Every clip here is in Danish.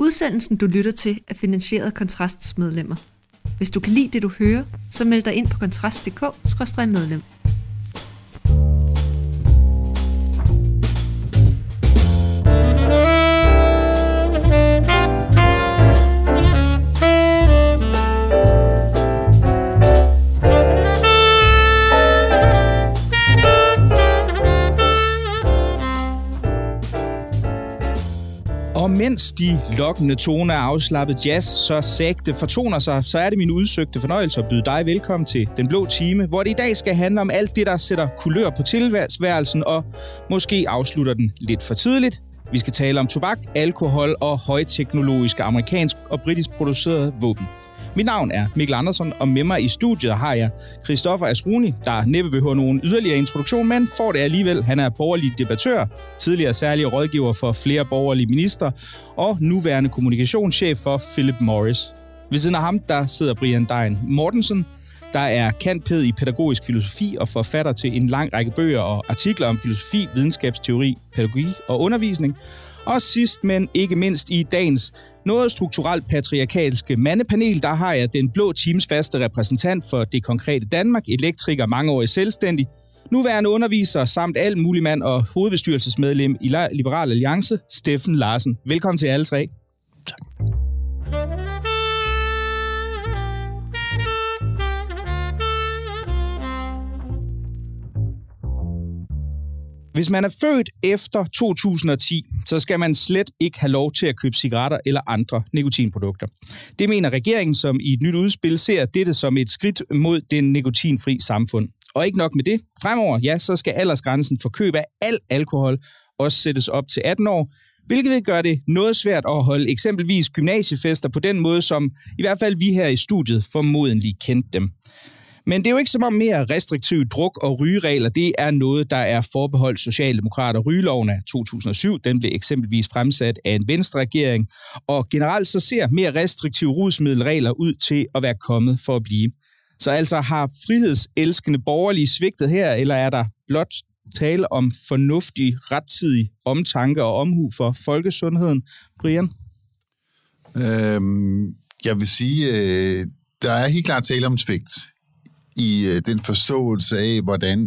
Udsendelsen, du lytter til, er finansieret af Kontrasts medlemmer. Hvis du kan lide det, du hører, så meld dig ind på kontrast.dk/medlem. Og mens de lokkende toner af afslappet jazz så sagte fortoner sig, så er det min udsøgte fornøjelse at byde dig velkommen til Den Blå Time, hvor det i dag skal handle om alt det, der sætter kulør på tilværelsen og måske afslutter den lidt for tidligt. Vi skal tale om tobak, alkohol og højteknologiske amerikansk og britisk producerede våben. Mit navn er Mikkel Andersen, og med mig i studiet har jeg Christoffer Asruni, der næppe behøver nogen yderligere introduktion, men får det alligevel. Han er borgerlig debattør, tidligere særlig rådgiver for flere borgerlige ministre og nuværende kommunikationschef for Philip Morris. Ved siden af ham, der sidder Brian Dein Mortensen, der er cand.pæd i pædagogisk filosofi og forfatter til en lang række bøger og artikler om filosofi, videnskabsteori, pædagogik og undervisning. Og sidst, men ikke mindst i dagens noget strukturelt patriarkalske mandepanel, der har jeg Den Blå Times faste repræsentant for Det Konkrete Danmark, elektriker, mangeårig selvstændig, nuværende underviser samt alt mulig mand og hovedbestyrelsesmedlem i Liberal Alliance, Steffen Larsen. Velkommen til alle tre. Tak. Hvis man er født efter 2010, så skal man slet ikke have lov til at købe cigaretter eller andre nikotinprodukter. Det mener regeringen, som i et nyt udspil ser dette som et skridt mod den nikotinfri samfund. Og ikke nok med det. Fremover, ja, så skal aldersgrænsen for køb af al alkohol også sættes op til 18 år, hvilket vil gøre det noget svært at holde eksempelvis gymnasiefester på den måde, som i hvert fald vi her i studiet formodentlig kendte dem. Men det er jo ikke som om mere restriktive druk- og rygeregler, det er noget, der er forbeholdt Socialdemokrater. Rygeloven af 2007, den blev eksempelvis fremsat af en Venstre-regering, og generelt så ser mere restriktive rusmiddelregler ud til at være kommet for at blive. Så altså har frihedselskende borgerlige svigtet her, eller er der blot tale om fornuftig, rettidig omtanke og omhu for folkesundheden? Brian? Jeg vil sige, der er helt klart tale om svigt i den forståelse af, hvordan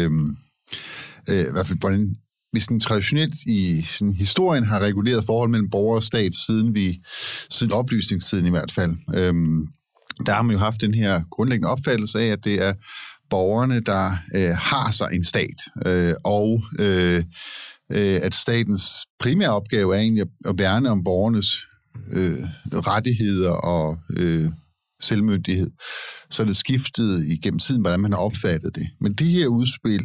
hvordan vi sådan traditionelt i sådan historien har reguleret forhold mellem borger og stat siden oplysningstiden i hvert fald. Der har man jo haft den her grundlæggende opfattelse af, at det er borgerne, der har sig en stat, og at statens primære opgave er egentlig at værne om borgernes rettigheder og selvmyndighed. Så er det skiftet igennem tiden, hvordan man har opfattet det. Men det her udspil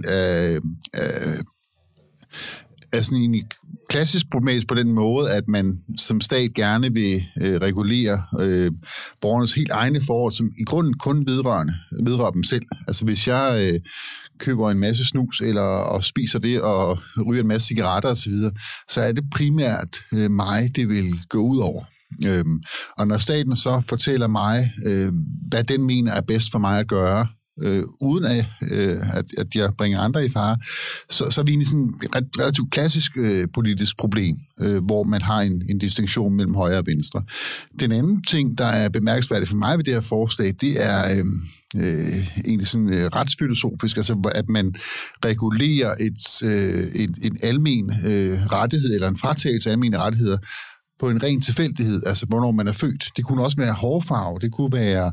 er sådan egentlig klassisk problematisk på den måde, at man som stat gerne vil regulere borgernes helt egne forhold, som i grunden kun vedrører dem selv. Altså hvis jeg køber en masse snus og spiser det og ryger en masse cigaretter osv., så er det primært mig, det vil gå ud over. Og når staten så fortæller mig, hvad den mener er bedst for mig at gøre, uden at jeg bringer andre i fare, så er vi egentlig sådan et relativt klassisk politisk problem, hvor man har en distinktion mellem højre og venstre. Den anden ting, der er bemærkelsesværdigt for mig ved det her forslag, det er egentlig sådan retsfilosofisk, altså at man regulerer en almen rettighed, eller en fratagelse af almene rettigheder, på en ren tilfældighed, altså hvornår man er født. Det kunne også være hårfarve, det kunne være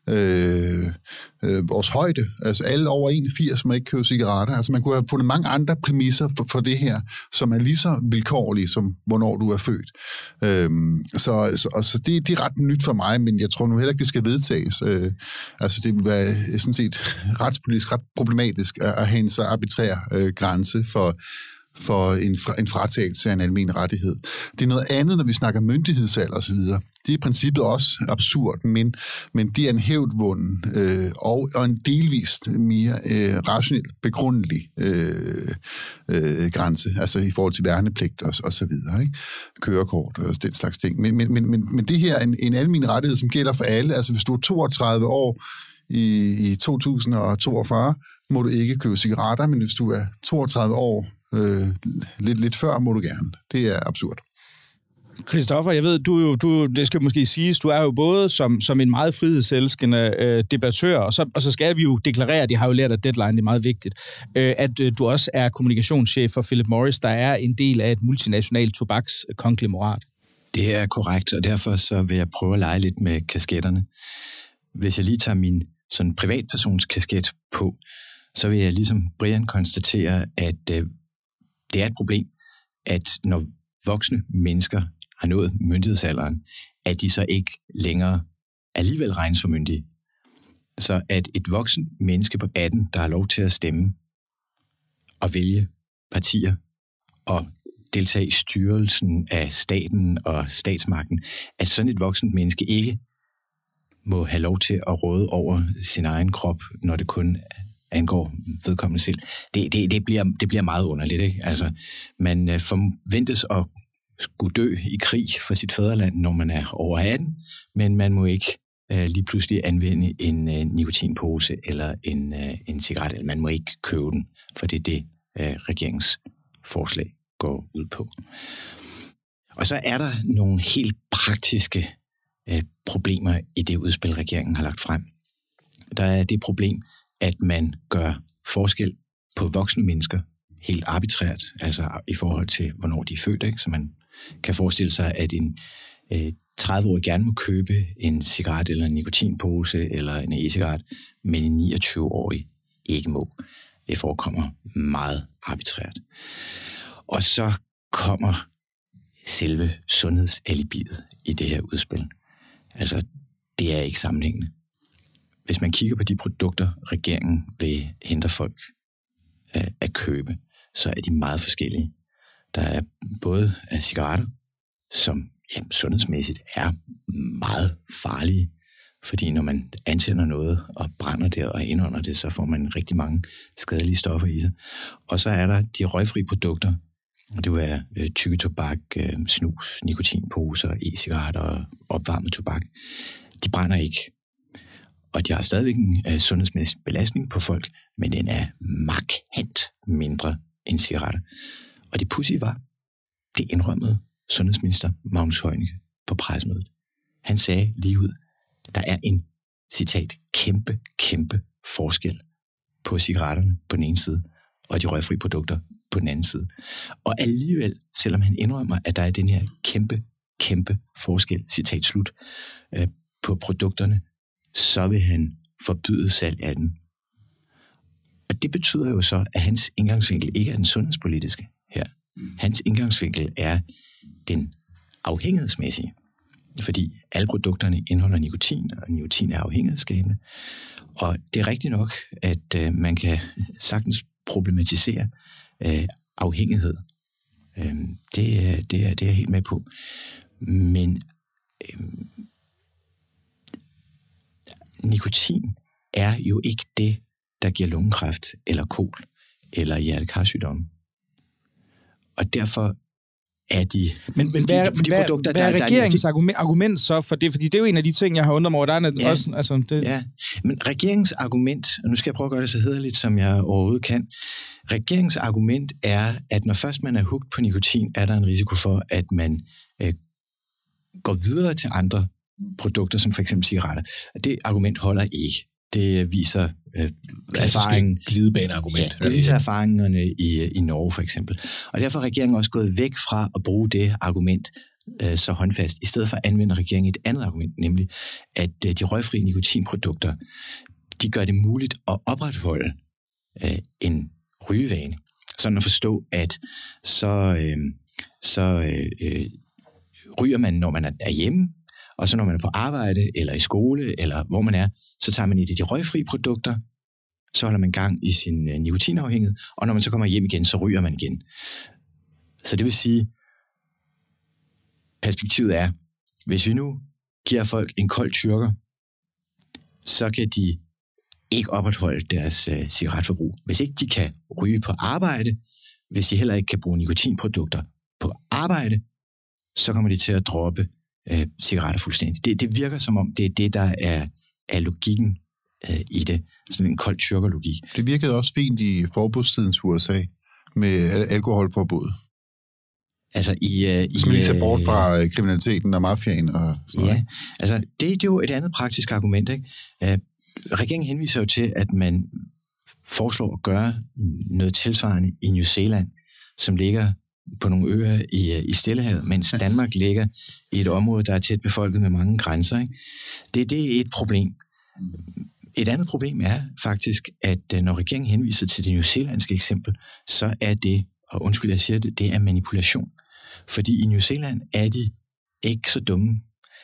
vores højde, altså alle over 81 må ikke købe cigaretter. Altså man kunne have fundet mange andre præmisser for det her, som er lige så vilkårlige som hvornår du er født. Så det er ret nyt for mig, men jeg tror nu heller ikke, det skal vedtages. Altså det vil være sådan set retspolitisk ret problematisk at have en så arbitrær grænse for en fratagelse af en almen rettighed. Det er noget andet, når vi snakker myndighedsalder osv. Det er i princippet også absurd, men det er en hævdvunden og en delvist mere rationelt begrundelig grænse, altså i forhold til værnepligt og så videre, ikke? Kørekort og den slags ting. Men det her er en almen rettighed, som gælder for alle. Altså hvis du er 32 år i 2042, må du ikke købe cigaretter, men hvis du er 32 år lidt før, må du gerne. Det er absurd. Christoffer, jeg ved, det skal måske siges, du er jo både som en meget frihedselskende debattør, og så skal vi jo deklarere, det har jo lært af Deadline, det er meget vigtigt, at du også er kommunikationschef for Philip Morris, der er en del af et multinationalt tobakskonglomerat. Det er korrekt, og derfor så vil jeg prøve at lege lidt med kasketterne. Hvis jeg lige tager min sådan privatpersons kasket på, så vil jeg ligesom Brian konstatere, at det er et problem, at når voksne mennesker har nået myndighedsalderen, at de så ikke længere alligevel regnes for myndige. Så at et voksen menneske på 18, der har lov til at stemme og vælge partier og deltage i styrelsen af staten og statsmagten, at sådan et voksen menneske ikke må have lov til at råde over sin egen krop, når det kun angår vedkommende selv. Det bliver meget underligt, ikke? Altså, man forventes at skulle dø i krig for sit fædreland, når man er over 18, men man må ikke lige pludselig anvende en nikotinpose eller en cigaret, eller man må ikke købe den, for det er det, regeringens forslag går ud på. Og så er der nogle helt praktiske problemer i det udspil, regeringen har lagt frem. Der er det problem, at man gør forskel på voksne mennesker helt arbitrært, altså i forhold til, hvornår de er født, ikke? Så man kan forestille sig, at en 30-årig gerne må købe en cigaret eller en nikotinpose eller en e-cigaret, men en 29-årig ikke må. Det forekommer meget arbitrært. Og så kommer selve sundhedsalibiet i det her udspil. Altså, det er ikke sammenhængende. Hvis man kigger på de produkter, regeringen vil hindre folk at købe, så er de meget forskellige. Der er både cigaretter, som sundhedsmæssigt er meget farlige, fordi når man antænder noget og brænder det og indånder det, så får man rigtig mange skadelige stoffer i sig. Og så er der de røgfri produkter, og det vil være tykketobak, snus, nikotinposer, e-cigaretter og opvarmet tobak. De brænder ikke. Og de har stadigvæk en sundhedsmæssig belastning på folk, men den er markant mindre end cigaretter. Og det pudsige var, det indrømmede sundhedsminister Magnus Heunicke på pressemødet. Han sagde lige ud, der er en, citat, kæmpe forskel på cigaretterne på den ene side, og de røgfri produkter på den anden side. Og alligevel, selvom han indrømmer, at der er den her kæmpe forskel, citat slut, på produkterne, så vil han forbyde salg af den. Og det betyder jo så, at hans indgangsvinkel ikke er den sundhedspolitiske her. Hans indgangsvinkel er den afhængighedsmæssige. Fordi alle produkterne indeholder nikotin, og nikotin er afhængighedsskabende. Og det er rigtigt nok, at man kan sagtens problematisere afhængighed. Det er jeg helt med på. Men nikotin er jo ikke det, der giver lungekræft, eller kol, eller hjertekarsygdomme. Og derfor er de produkter, hvad er regeringens argument så for det? Fordi det er jo en af de ting, jeg har undret mig over. Der er også, altså, det... Ja, men regeringens argument, og nu skal jeg prøve at gøre det så hæderligt, som jeg overhovedet kan. Regeringens argument er, at når først man er hooked på nikotin, er der en risiko for, at man går videre til andre produkter, som for eksempel cigaretter. Det argument holder ikke. Det viser erfaringen. Glidebaneargument. Ja, det viser erfaringerne i Norge for eksempel. Og derfor er regeringen også gået væk fra at bruge det argument så håndfast. I stedet for anvender regeringen et andet argument, nemlig at de røgfri nikotinprodukter, de gør det muligt at opretholde en rygevane. Sådan at forstå, at så ryger man, når man er hjemme, og så når man er på arbejde, eller i skole, eller hvor man er, så tager man i de røgfri produkter, så holder man gang i sin nikotinafhængighed, og når man så kommer hjem igen, så ryger man igen. Så det vil sige, perspektivet er, hvis vi nu giver folk en kold tyrker, så kan de ikke opretholde deres cigaretforbrug. Hvis ikke de kan ryge på arbejde, hvis de heller ikke kan bruge nikotinprodukter på arbejde, så kommer de til at droppe cigaretter fuldstændig. Det virker som om, det er det, der er logikken i det. Sådan en kold tyrkerlogik. Det virkede også fint i forbudstidens USA med alkoholforbud. Altså hvis man lige ser bort fra kriminaliteten og mafiaen og sådan noget. Ja, altså det er jo et andet praktisk argument, ikke? Regeringen henviser jo til, at man foreslår at gøre noget tilsvarende i New Zealand, som ligger på nogle øer i Stillehavet, mens Danmark ligger i et område, der er tæt befolket med mange grænser, ikke? Det er et problem. Et andet problem er faktisk, at når regeringen henviser til det newzealandske eksempel, så er det, og undskyld, jeg siger det, det er manipulation. Fordi i New Zealand er de ikke så dumme.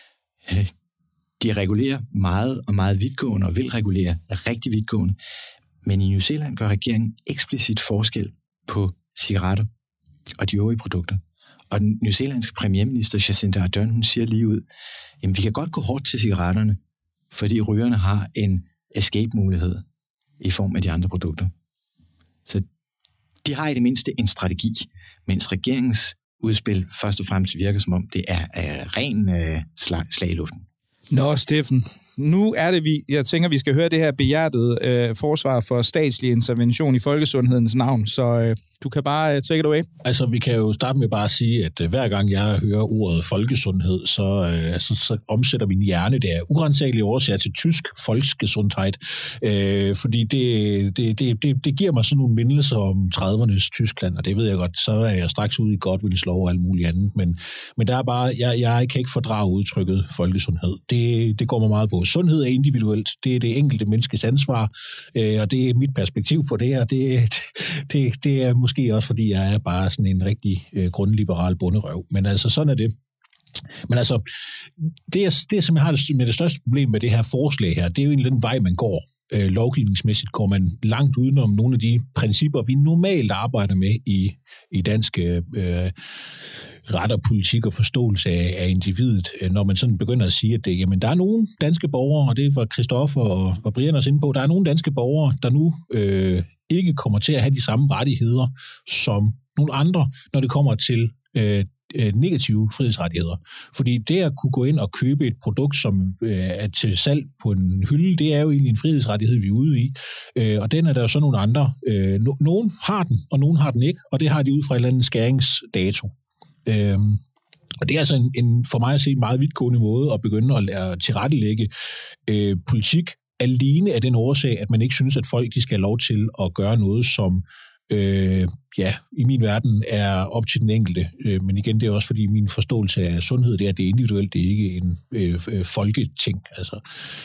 De regulerer meget og meget vidtgående, og vil regulere rigtig vidtgående. Men i New Zealand gør regeringen eksplicit forskel på cigaretter og de øvrige produkter. Og den newzealandske premierminister Jacinda Ardern, hun siger lige ud, jamen vi kan godt gå hårdt til cigaretterne, fordi rygerne har en escape-mulighed i form af de andre produkter. Så de har i det mindste en strategi, mens regeringens udspil først og fremmest virker som om, det er ren slag i luften. Nå, Steffen, nu er det, jeg tænker, vi skal høre det her behjertede forsvar for statslig intervention i folkesundhedens navn, så du kan bare take it away. Altså, vi kan jo starte med bare at sige, at hver gang jeg hører ordet folkesundhed, så omsætter min hjerne det af urensagelige årsager til tysk Volksgesundheit, fordi det giver mig sådan nogle mindelser om 30'ernes Tyskland, og det ved jeg godt, så er jeg straks ude i Godwins lov og alt muligt andet, men der er bare, jeg kan ikke fordrage udtrykket folkesundhed. Det går mig meget på. Sundhed er individuelt, det er det enkelte menneskes ansvar, og det er mit perspektiv på det, og det er måske også, fordi jeg er bare sådan en rigtig grundliberal bunderøv. Men altså, sådan er det. Men altså, det som jeg har med det største problem med det her forslag her, det er jo egentlig den vej, man går. Lovgivningsmæssigt går man langt udenom nogle af de principper, vi normalt arbejder med i dansk ret og politik og forståelse af individet, når man sådan begynder at sige, at jamen, der er nogle danske borgere, og det var Christoffer og Brian også inde på, der er nogle danske borgere, der nu ikke kommer til at have de samme rettigheder som nogle andre, når det kommer til negative frihedsrettigheder. Fordi det at kunne gå ind og købe et produkt, som er til salg på en hylde, det er jo egentlig en frihedsrettighed, vi er ude i. Og den er der jo så nogle andre. Nogen har den, og nogen har den ikke, og det har de ud fra en eller anden skæringsdato. Og det er altså en for mig at se en meget vidtgående måde at begynde at tilrettelægge politik alene af den årsag, at man ikke synes, at folk de skal have lov til at gøre noget, som i min verden er op til den enkelte. Men igen, det er også fordi min forståelse af sundhed, det er, at det er individuelt, det er ikke en folketing. Altså,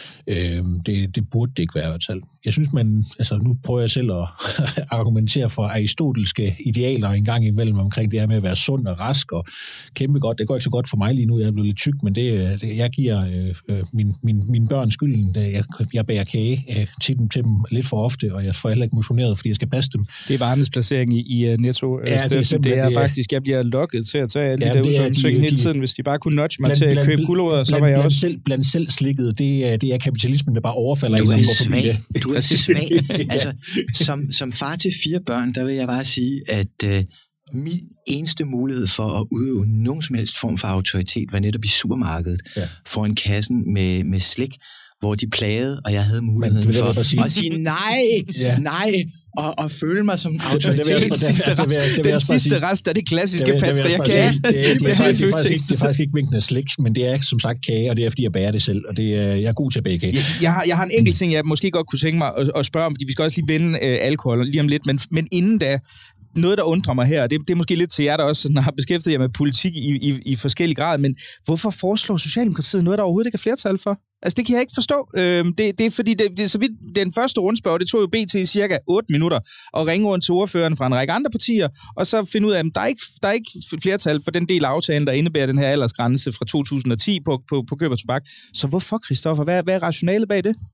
det burde det ikke være i hvert fald. Jeg synes, nu prøver jeg selv at argumentere for aristotelske idealer en gang imellem omkring det her med at være sund og rask og kæmpe godt. Det går ikke så godt for mig lige nu, jeg er blevet lidt tyk, men jeg giver mine børn skylden. Jeg bærer kage til dem lidt for ofte, og jeg får heller ikke motioneret, fordi jeg skal passe dem. Det er varens placering i Netto. Ja, det er faktisk, jeg bliver lokket til at tage alle de der udsøgning hele tiden. Hvis de bare kunne nudge mig til at købe gulerødder, så var jeg også... Blandt selv slikket, det er kapitalismen, der bare overfalder i sig. Du er svag. Altså, som far til 4 børn, der vil jeg bare sige, at min eneste mulighed for at udøve nogen som helst form for autoritet var netop i supermarkedet foran kassen med slik, hvor de plagede, og jeg havde muligheden for at sige nej, og føle mig som autoritet. Den sidste rest er det klassiske patriarkat. Det er faktisk ikke mængden af slik, men det er som sagt kage, og det er fordi, jeg bærer det selv, og jeg er god til at bage kage. Jeg har en enkelt ting, jeg måske godt kunne tænke mig at spørge om, fordi vi skal også lige vende alkohol lige om lidt, men inden da, noget, der undrer mig her, det er måske lidt til jer, der også har beskæftiget jer med politik i forskellige grad, men hvorfor foreslår Socialdemokratiet noget, der overhovedet ikke er flertal for? Altså, det kan jeg ikke forstå. Det er fordi, så vidt den første rundspørg, det tog jo BT i cirka 8 minutter at ringe rundt til ordføreren fra en række andre partier, og så finde ud af, at der er ikke flertal for den del af aftalen, der indebærer den her aldersgrænse fra 2010 på køb og tobak. Så hvorfor, Christoffer? Hvad er rationalet bag det?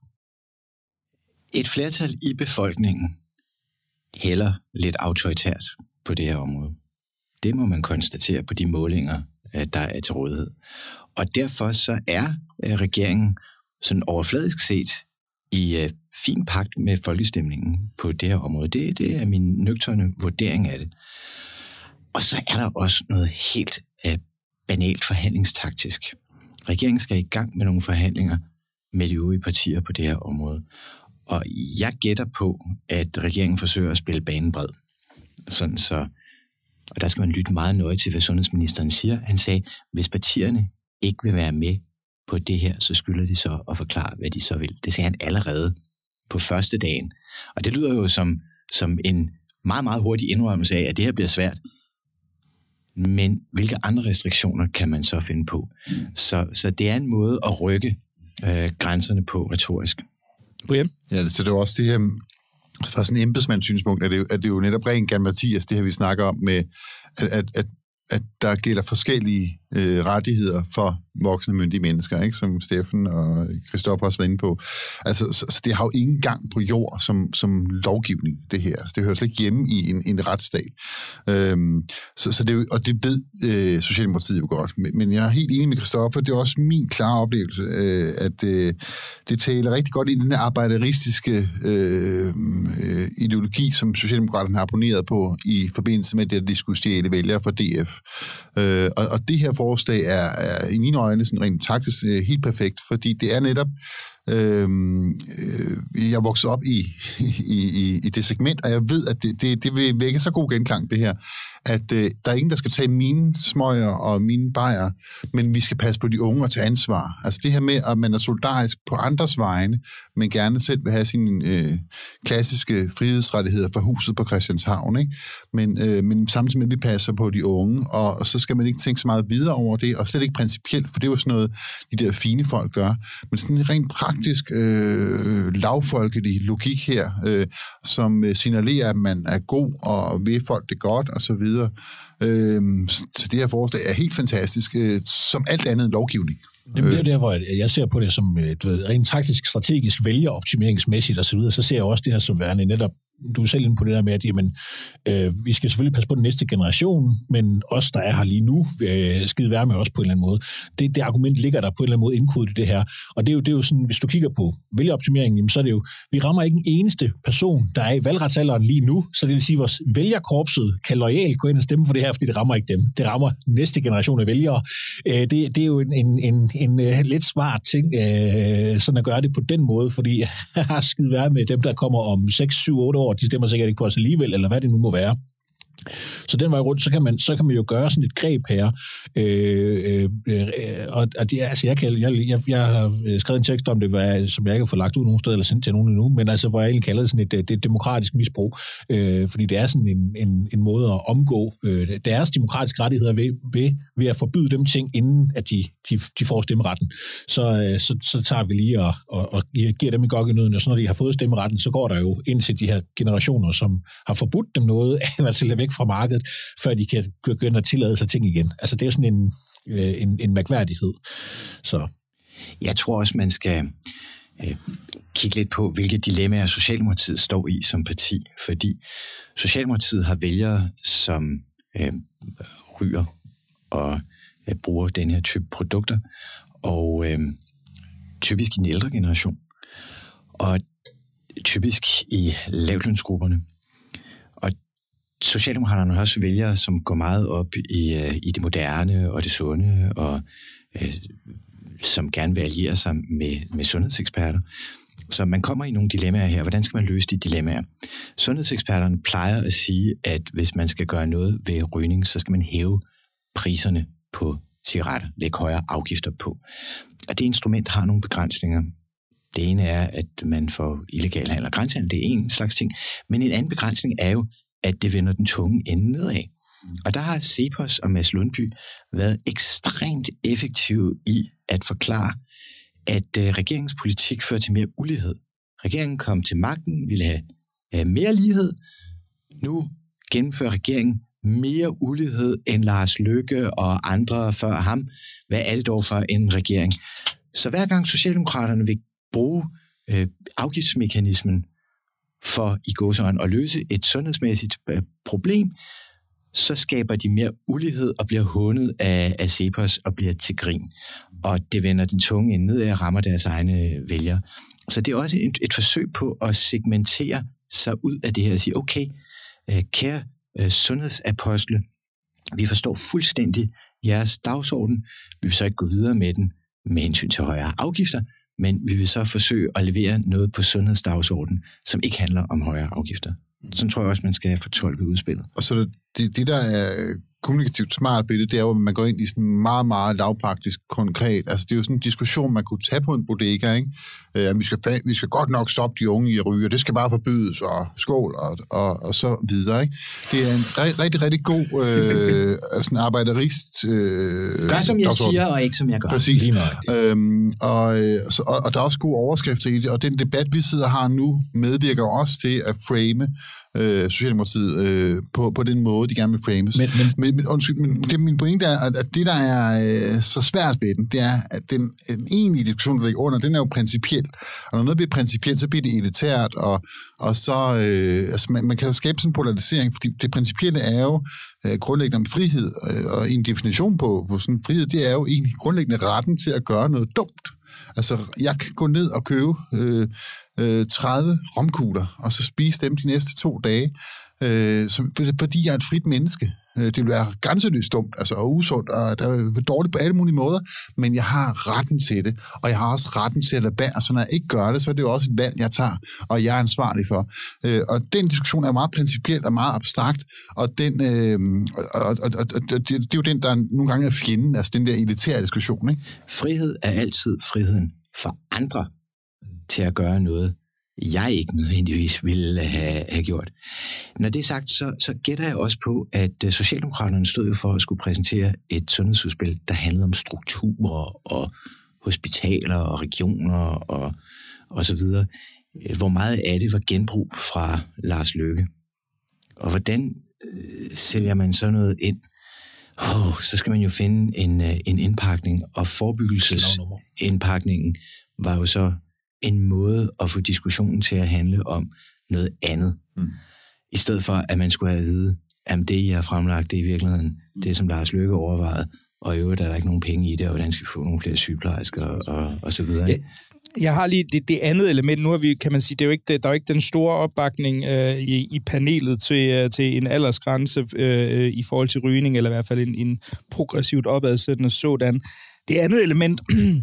Et flertal i befolkningen hælder lidt autoritært på det her område. Det må man konstatere på de målinger, der er til rådighed. Og derfor så er regeringen sådan overfladisk set i fin pagt med folkestemningen på det her område. Det er min nøgterne vurdering af det. Og så er der også noget helt banalt forhandlingstaktisk. Regeringen skal i gang med nogle forhandlinger med de øvrige partier på det her område. Og jeg gætter på, at regeringen forsøger at spille banen bred. Sådan så Og der skal man lytte meget nøje til, hvad sundhedsministeren siger. Han sagde, hvis partierne ikke vil være med på det her, så skylder de så at forklare, hvad de så vil. Det sagde han allerede på første dagen. Og det lyder jo som en meget, meget hurtig indrømmelse af, at det her bliver svært. Men hvilke andre restriktioner kan man så finde på? Så det er en måde at rykke grænserne på retorisk. Brian? Ja, så det er jo også det her, fra sådan en embedsmandssynspunkt, at det er jo netop rent Mathias, det her vi snakker om med, at der gælder forskellige rettigheder for voksne myndige mennesker, ikke? Som Steffen og Christoffer også var inde på. Altså, så det har jo ingen gang på jord som lovgivning, det her. Altså, det hører slet ikke hjemme i en retsstat. Så det er jo, og det ved Socialdemokratiet jo godt. Men jeg er helt enig med Christoffer, det er også min klare oplevelse, at det taler rigtig godt ind i den her arbejderistiske ideologi, som Socialdemokraterne har abonneret på i forbindelse med det, at de skulle stjæle vælgere for DF. Og det her forslag er i mine øjne sådan rent taktisk helt perfekt, fordi det er netop jeg er vokset op i det segment, og jeg ved, at det vil vække så god genklang, det her, at der er ingen, der skal tage mine smøger og mine bajer, men vi skal passe på de unge og tage ansvar. Altså det her med, at man er solidarisk på andres vegne, men gerne selv vil have sine klassiske frihedsrettigheder for huset på Christianshavn, ikke? Men samtidig med, at vi passer på de unge, og så skal man ikke tænke så meget videre over det, og slet ikke principielt, for det er jo sådan noget, de der fine folk gør, men sådan en rent praktisk lavfolkelig logik her, som signalerer, at man er god og vil folk det godt, og så videre. Så det her forslag er helt fantastisk, som alt andet lovgivning. Det er der, hvor jeg ser på det som rent taktisk, strategisk, vælgeroptimeringsmæssigt osv., så ser jeg også det her som værende netop, du er selv inde på det der med, at jamen, vi skal selvfølgelig passe på den næste generation, men os, der er her lige nu, skide være med os på en eller anden måde. Det argument ligger der på en eller anden måde indkodet i det her. Og det er jo sådan, hvis du kigger på vælgeroptimeringen, jamen, så er det jo, vi rammer ikke en eneste person, der er i valgretsalderen lige nu, så det vil sige, at vores vælgerkorpset kan loyalt gå ind og stemme for det her, fordi det rammer ikke dem. Det rammer næste generation af vælgere. Det er jo en lidt smart ting, sådan at gøre det på den måde, fordi skide være med dem, der kommer om 6, 7, 8 år, de stemmer sikkert ikke på os alligevel, eller hvad det nu må være. Så den vej rundt, så kan man jo gøre sådan et greb her. Og det, altså, jeg har skrevet en tekst om det, som jeg ikke har fået lagt ud nogen sted, eller sendt til nogen endnu, men altså, hvor jeg egentlig kalder det sådan et demokratisk misbrug. Fordi det er sådan en måde at omgå deres demokratiske rettigheder ved at forbyde dem ting, inden at de får stemmeretten. Så tager vi lige og giver dem i gokkenøden, og så når de har fået stemmeretten, så går der jo ind til de her generationer, som har forbudt dem noget, at til væk fra markedet, før de kan begynde at tillade sig ting igen. Altså det er sådan en mærkværdighed. Så. Jeg tror også, man skal kigge lidt på, hvilke dilemmaer Socialdemokratiet står i som parti, fordi Socialdemokratiet har vælgere, som ryger og bruger den her type produkter, og typisk i den ældre generation, og typisk i lavtlønsgrupperne. Og Socialdemokraterne har også vælgere, som går meget op i det moderne og det sunde, og som gerne vil alliere sig med sundhedseksperter. Så man kommer i nogle dilemmaer her. Hvordan skal man løse de dilemmaer? Sundhedseksperterne plejer at sige, at hvis man skal gøre noget ved rygning, så skal man hæve priserne på cigaretter, lægge højere afgifter på. Og det instrument har nogle begrænsninger. Det ene er, at man får illegal handel og grænsehandel. Det er en slags ting. Men en anden begrænsning er jo, at det vender den tunge ende nedad. Og der har Cepos og Mads Lundby været ekstremt effektive i at forklare, at regeringens politik fører til mere ulighed. Regeringen kom til magten, ville have mere lighed. Nu gennemfører regeringen mere ulighed end Lars Løkke og andre før ham. Hvad er det dog for en regering? Så hver gang Socialdemokraterne vil bruge afgiftsmekanismen for i gåseøjne at løse et sundhedsmæssigt problem, så skaber de mere ulighed og bliver hånet af Cepos og bliver til grin. Og det vender den tunge ende nedad og rammer deres egne vælgere. Så det er også et forsøg på at segmentere sig ud af det her og sige, okay, kære sundhedsapostle, vi forstår fuldstændig jeres dagsorden. Vi vil så ikke gå videre med den med hensyn til højere afgifter, men vi vil så forsøge at levere noget på sundhedsdagsordenen, som ikke handler om højere afgifter. Sådan tror jeg også, man skal fortolke udspillet. Og så det der er kommunikativt smart ved det, det er jo, at man går ind i sådan meget, meget lavpraktisk konkret. Altså, det er jo sådan en diskussion, man kunne tage på en bodega, ikke? Vi skal godt nok stoppe de unge i at ryge, og det skal bare forbydes, og skål, og så videre, ikke? Det er en rigtig, rigtig god sådan arbejderist... Gør, som jeg siger, og ikke som jeg gør. Præcis. Og der er også gode overskrifter i det, og den debat, vi sidder og har nu, medvirker også til at frame Socialdemokratiet på den måde, de gerne vil frames. Men min pointe er, at det, der er så svært ved den, det er, at den egentlige diskussion, der ligger under, den er jo principiel. Og når noget bliver principielt, så bliver det elitært, og så altså man kan skabe sådan en polarisering, fordi det principielle er jo grundlæggende om frihed, og en definition på sådan frihed, det er jo egentlig grundlæggende retten til at gøre noget dumt. Altså, jeg kan gå ned og købe 30 romkugler, og så spise dem de næste 2 dage, fordi jeg er et frit menneske. Det vil være grænseløst dumt, altså og usundt, og der er dårligt på alle mulige måder, men jeg har retten til det, og jeg har også retten til at lade være, så når jeg ikke gør det, så er det jo også et valg, jeg tager, og jeg er ansvarlig for. Og den diskussion er meget principiel og meget abstrakt, og den, det er jo den, der nogle gange er fjenden, altså den der elitære diskussion, ikke? Frihed er altid friheden for andre til at gøre noget, jeg ikke nødvendigvis ville have gjort. Når det er sagt, så gætter jeg også på, at Socialdemokraterne stod jo for at skulle præsentere et sundhedsudspil, der handlede om strukturer og hospitaler og regioner og så videre. Hvor meget af det var genbrug fra Lars Løkke. Og hvordan sælger man så noget ind? Så skal man jo finde en indpakning, og forebyggelsesindpakningen var jo så en måde at få diskussionen til at handle om noget andet. I stedet for, at man skulle have at vide, at det, I har fremlagt, det er i virkeligheden det, som Lars Løkke overvejede, og i øvrigt er der ikke nogen penge i det, og hvordan skal vi få nogle flere sygeplejersker, og så videre. Jeg har lige det andet element. Nu har vi, kan man sige, der er jo ikke den store opbakning i panelet til en aldersgrænse i forhold til rygning, eller i hvert fald en progressivt opadsættende sådan. Det andet element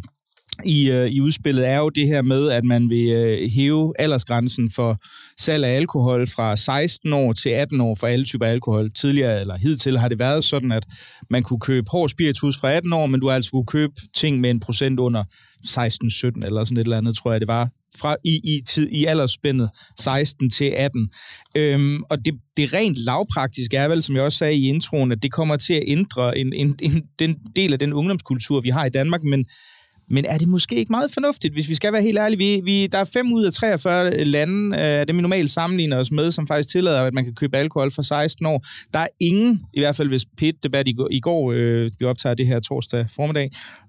i udspillet er jo det her med, at man vil hæve aldersgrænsen for salg af alkohol fra 16 år til 18 år for alle typer alkohol. Tidligere eller hidtil har det været sådan, at man kunne købe hård spiritus fra 18 år, men du altså kunne købe ting med en procent under 16-17 eller sådan et eller andet, tror jeg det var, fra i aldersspændet 16 til 18. Og det rent lavpraktiske er vel, som jeg også sagde i introen, at det kommer til at ændre den del af den ungdomskultur, vi har i Danmark, men er det måske ikke meget fornuftigt, hvis vi skal være helt ærlige? Der er 5 ud af 43 lande, dem vi normalt sammenligner os med, som faktisk tillader, at man kan købe alkohol fra 16 år. Der er ingen, i hvert fald hvis PET-debat i går, vi optager det her torsdag formiddag,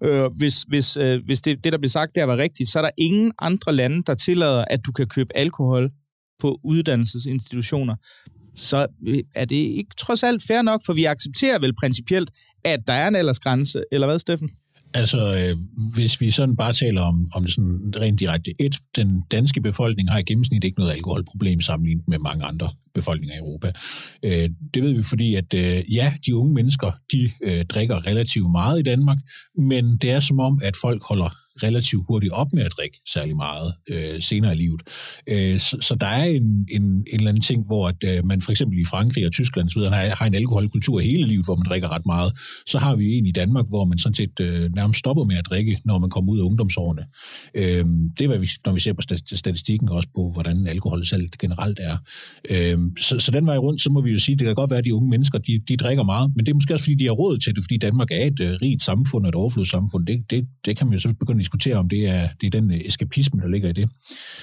hvis det, der blev sagt der var rigtigt, så er der ingen andre lande, der tillader, at du kan købe alkohol på uddannelsesinstitutioner. Så er det ikke trods alt fair nok, for vi accepterer vel principielt, at der er en aldersgrænse, eller hvad, Steffen? Altså, hvis vi sådan bare taler om det sådan rent direkte. Den danske befolkning har i gennemsnit ikke noget alkoholproblem sammenlignet med mange andre befolkninger i Europa. Det ved vi, fordi at de unge mennesker, de drikker relativt meget i Danmark, men det er som om, at folk holder relativt hurtigt op med at drikke særlig meget senere i livet. Så der er en eller anden ting, hvor at, man for eksempel i Frankrig og Tyskland har en alkoholkultur hele livet, hvor man drikker ret meget. Så har vi en i Danmark, hvor man sådan set nærmest stopper med at drikke, når man kommer ud af ungdomsårene. Det er, når vi ser på statistikken også på, hvordan alkoholsalg generelt er. Så den vej rundt, så må vi jo sige, det kan godt være, at de unge mennesker, de drikker meget, men det er måske også, fordi de har råd til det, fordi Danmark er et rigt samfund og et overflodssamfund. Det kan man jo så begynde at diskutere, om det er den eskapisme, der ligger i det.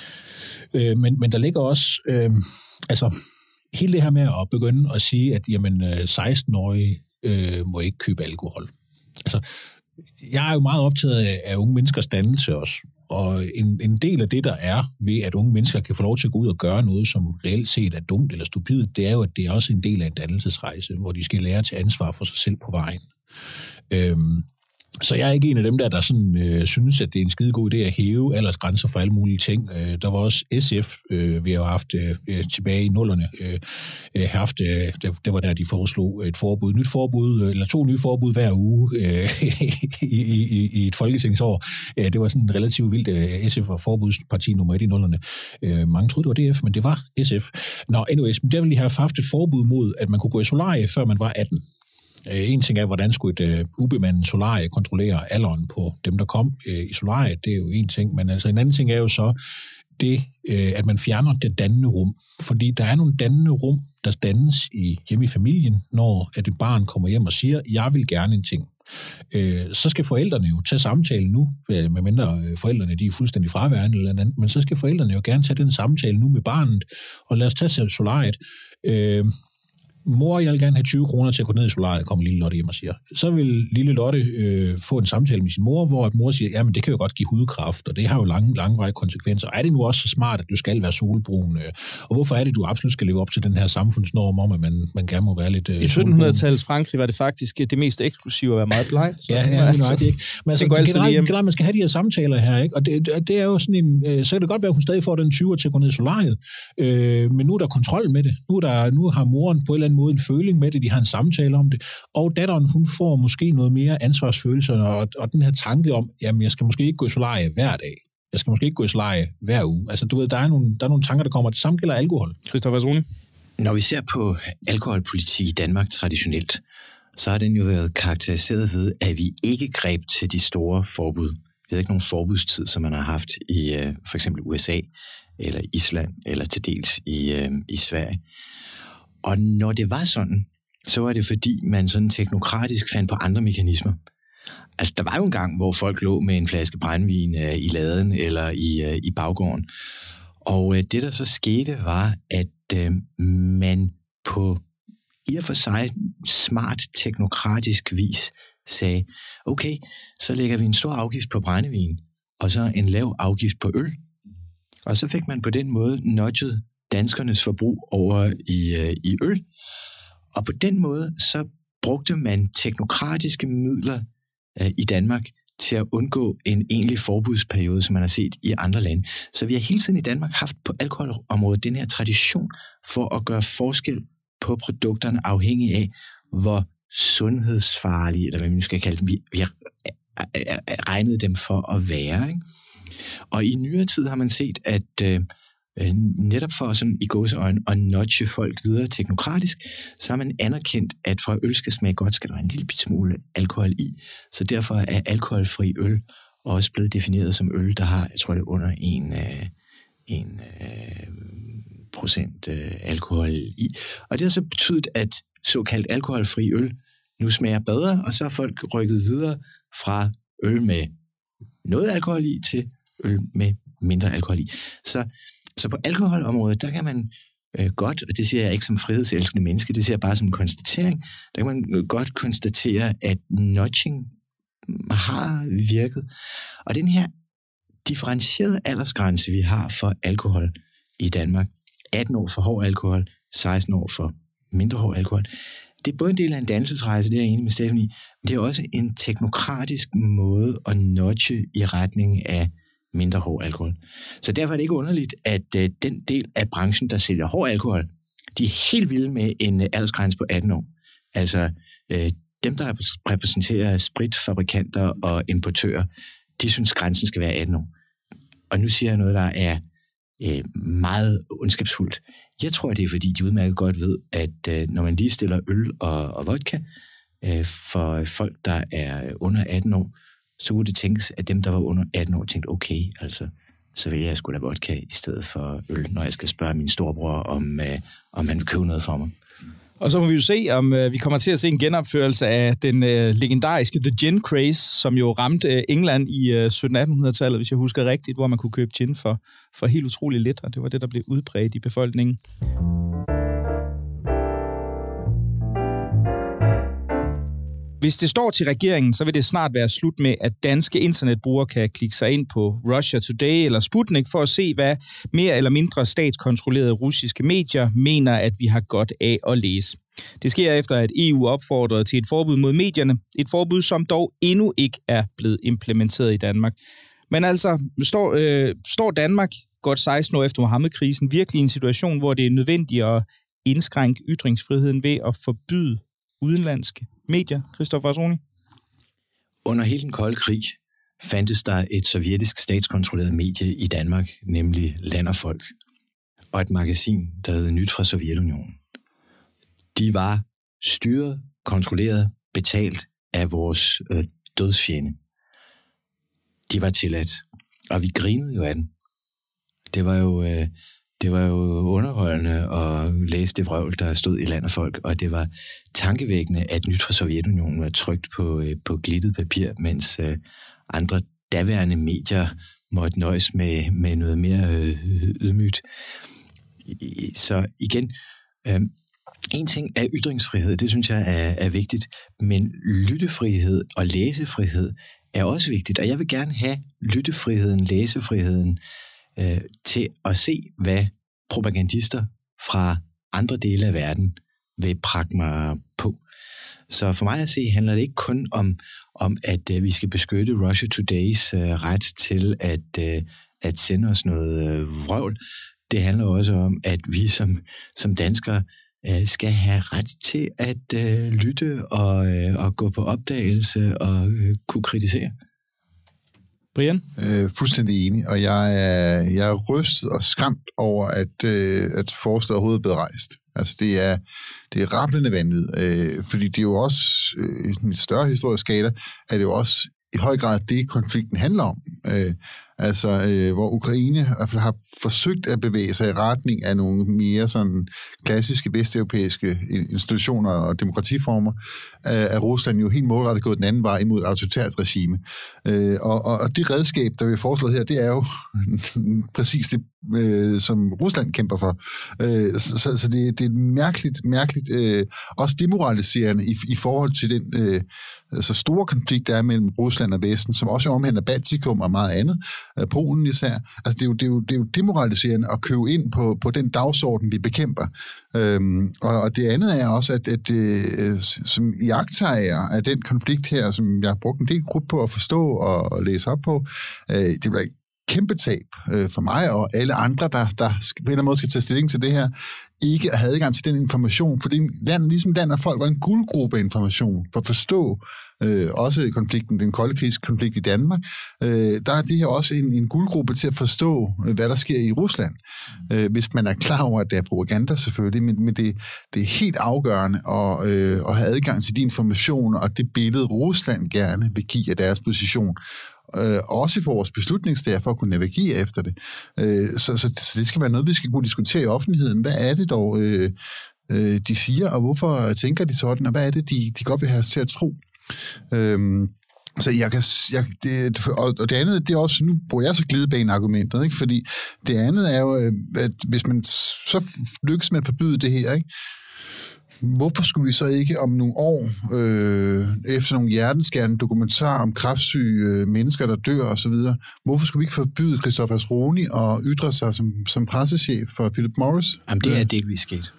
Men der ligger også, hele det her med at begynde at sige, at 16-årige må ikke købe alkohol. Altså, jeg er jo meget optaget af unge menneskers dannelse også. Og en del af det, der er ved, at unge mennesker kan få lov til at gå ud og gøre noget, som reelt set er dumt eller stupidt, det er jo, at det er også en del af en dannelsesrejse, hvor de skal lære at tage ansvar for sig selv på vejen. Så jeg er ikke en af dem, der sådan, synes, at det er en skide god idé at hæve aldersgrænser for alle mulige ting. Der var også SF, vi har haft tilbage i 0'erne, det var der, de foreslog et forbud, eller 2 nye forbud hver uge i et folketingsår. Det var sådan relativt vildt. SF var forbudsparti nummer 1 i 0'erne. Mange troede, det var DF, men det var SF. Nå, anyways, men der ville de have haft et forbud mod, at man kunne gå i solarie, før man var 18. En ting er, hvordan skulle et ubemandet solarie kontrollere alderen på dem, der kom i solariet. Det er jo en ting, men altså en anden ting er jo så det, at man fjerner det dannende rum. Fordi der er nogle dannende rum, der dannes hjemme i familien, når at et barn kommer hjem og siger, jeg vil gerne en ting. Så skal forældrene jo tage samtalen nu, medmindre forældrene de er fuldstændig fraværende eller andet, men så skal forældrene jo gerne tage den samtale nu med barnet, og lad os tage solariet. Mor, jeg vil gerne have 20 kroner til at gå ned i solariet, kommer lille Lotte hjem og siger. Så vil lille Lotte få en samtale med sin mor, hvor mor siger, jamen det kan jo godt give hudkræft, og det har jo langvarige konsekvenser. Er det nu også så smart, at du skal være solbrun? Og hvorfor er det, du absolut skal leve op til den her samfundsnorm om, at man gerne må være lidt I 1700-tallets Frankrig var det faktisk det mest eksklusive at være meget bleg. Ja, det ikke. Men altså, generelt, man skal have de her samtaler her, ikke? Og det er jo sådan en... Så kan det godt være, at hun stadig får den 20'er til at gå ned i solariet, men nu er der kontrol med det. Nu har moren på en eller anden måde en føling med det, de har en samtale om det, og datteren, hun får måske noget mere ansvarsfølelse, og den her tanke om, jamen, jeg skal måske ikke gå i solarie hver dag. Jeg skal måske ikke gå i solarie hver uge. Altså, du ved, der er nogle tanker, der kommer. Det samme gælder alkohol. Christoffer Asroni? Når vi ser på alkoholpolitik i Danmark traditionelt, så har den jo været karakteriseret ved, at vi ikke greb til de store forbud. Vi havde ikke nogen forbudstid, som man har haft i for eksempel USA, eller Island, eller til dels i Sverige. Og når det var sådan, så var det fordi, man sådan teknokratisk fandt på andre mekanismer. Altså, der var jo en gang, hvor folk lå med en flaske brændvin i laden eller i baggården. Og det, der så skete, var, at man på i og for sig smart teknokratisk vis sagde, okay, så lægger vi en stor afgift på brændevin, og så en lav afgift på øl. Og så fik man på den måde nudget danskernes forbrug over i øl. Og på den måde, så brugte man teknokratiske midler i Danmark til at undgå en egentlig forbudsperiode, som man har set i andre lande. Så vi har hele tiden i Danmark haft på alkoholområdet den her tradition for at gøre forskel på produkterne afhængig af, hvor sundhedsfarlige, eller hvad man skal kalde dem, vi har regnet dem for at være. Ikke? Og i nyere tid har man set, at netop for sådan i gåseøjne at nudge folk videre teknokratisk, så har man anerkendt, at for at øl skal smage godt, skal der være en lille smule alkohol i. Så derfor er alkoholfri øl også blevet defineret som øl, der har, jeg tror det er under 1% alkohol i. Og det har så betydet, at såkaldt alkoholfri øl nu smager bedre, og så er folk rykket videre fra øl med noget alkohol i til øl med mindre alkohol i. Så på alkoholområdet, der kan man godt, og det siger jeg ikke som frihedselskende menneske, det siger jeg bare som konstatering, der kan man godt konstatere, at nudging har virket. Og den her differentierede aldersgrænse, vi har for alkohol i Danmark, 18 år for hård alkohol, 16 år for mindre hård alkohol, det er både en del af en dannelsesrejse, det er jeg enig med Steffen i, men det er også en teknokratisk måde at nudge i retning af mindre hård alkohol. Så derfor er det ikke underligt, at den del af branchen, der sælger hård alkohol, de er helt vilde med en aldersgrænse på 18 år. Altså dem, der repræsenterer spritfabrikanter og importører, de synes, grænsen skal være 18 år. Og nu siger jeg noget, der er meget ondskabsfuldt. Jeg tror, det er, fordi de udmærket godt ved, at når man lige stiller øl og vodka for folk, der er under 18 år, så kunne det tænkes, at dem, der var under 18 år, tænkte, okay, altså, så vælger jeg sgu da vodka i stedet for øl, når jeg skal spørge min storebror, om han vil købe noget for mig. Og så må vi jo se, om vi kommer til at se en genopførelse af den legendariske The Gin Craze, som jo ramte England i 1700-1800-tallet, hvis jeg husker rigtigt, hvor man kunne købe gin for helt utrolig lidt, og det var det, der blev udbredt i befolkningen. Hvis det står til regeringen, så vil det snart være slut med, at danske internetbrugere kan klikke sig ind på Russia Today eller Sputnik for at se, hvad mere eller mindre statskontrollerede russiske medier mener, at vi har godt af at læse. Det sker efter, at EU opfordrede til et forbud mod medierne. Et forbud, som dog endnu ikke er blevet implementeret i Danmark. Men altså, står Danmark godt 16 år efter Mohammed-krisen virkelig i en situation, hvor det er nødvendigt at indskrænke ytringsfriheden ved at forbyde udenlandske medier? Christoffer Asroni? Under hele den kolde krig fandtes der et sovjetisk statskontrolleret medie i Danmark, nemlig Land og Folk, og et magasin, der hed Nyt fra Sovjetunionen. De var styret, kontrolleret, betalt af vores dødsfjende. De var tilladt, og vi grinede jo af den. Det var jo underholdende at læse det vrøvl, der stod i Land og Folk, og det var tankevækkende, at Nyt fra Sovjetunionen var trykt på glittet papir, mens andre daværende medier måtte nøjes med noget mere ydmygt. Så igen, en ting er ytringsfrihed, det synes jeg er vigtigt, men lyttefrihed og læsefrihed er også vigtigt, og jeg vil gerne have lyttefriheden, læsefriheden til at se, hvad propagandister fra andre dele af verden vil prakke mig på. Så for mig at se, handler det ikke kun om at vi skal beskytte Russia Todays ret til at sende os noget vrøvl. Det handler også om, at vi som danskere skal have ret til at lytte og gå på opdagelse og kunne kritisere. Brian? Fuldstændig enig, og jeg er rystet og skræmt over, at forslaget overhovedet er blevet rejst. Altså, det er rablende vanvid, fordi det er jo også, i en større historisk skala, er det jo også i høj grad det, konflikten handler om. Hvor Ukraine i hvert fald har forsøgt at bevæge sig i retning af nogle mere sådan klassiske vesteuropæiske institutioner og demokratiformer, er Rusland jo helt målrettet gået den anden vej imod et autoritært regime. Og det redskab, der vil foreslået her, det er jo præcis det, som Rusland kæmper for. Så det er mærkeligt, også demoraliserende i forhold til den så store konflikt, der er mellem Rusland og Vesten, som også omhandler Baltikum og meget andet, Polen især. Altså, det er jo demoraliserende at købe ind på den dagsorden, vi bekæmper. Og det andet er også, at som iagttager af den konflikt her, som jeg har brugt en del krudt på at forstå og læse op på, det bliver et kæmpe tab for mig og alle andre, der på en eller anden måde skal tage stilling til det her, ikke at have adgang til den information, fordi ligesom Land og Folk var en guldgruppe af information for at forstå også konflikten, den kolde krigskonflikt i Danmark. Der er det her også en guldgruppe til at forstå, hvad der sker i Rusland. Hvis man er klar over, at det er propaganda selvfølgelig, men det er helt afgørende at have adgang til de informationer og det billede, Rusland gerne vil give af deres position. Også for vores beslutningstager for at kunne navigere efter det. Så det skal være noget, vi skal kunne diskutere i offentligheden. Hvad er det dog, de siger, og hvorfor tænker de sådan, og hvad er det, de godt vil have til at tro? Så og det andet, det er også, nu bruger jeg så glidebaneargumentet, ikke? Fordi det andet er jo, at hvis man så lykkes med at forbyde det her, ikke? Hvorfor skulle vi så ikke om nogle år, efter nogle hjerteskærende dokumentarer om kræftsyge mennesker, der dør osv., hvorfor skulle vi ikke forbyde Christoffer Asroni at ytre sig som pressechef for Philip Morris? Jamen, det er delvis sket.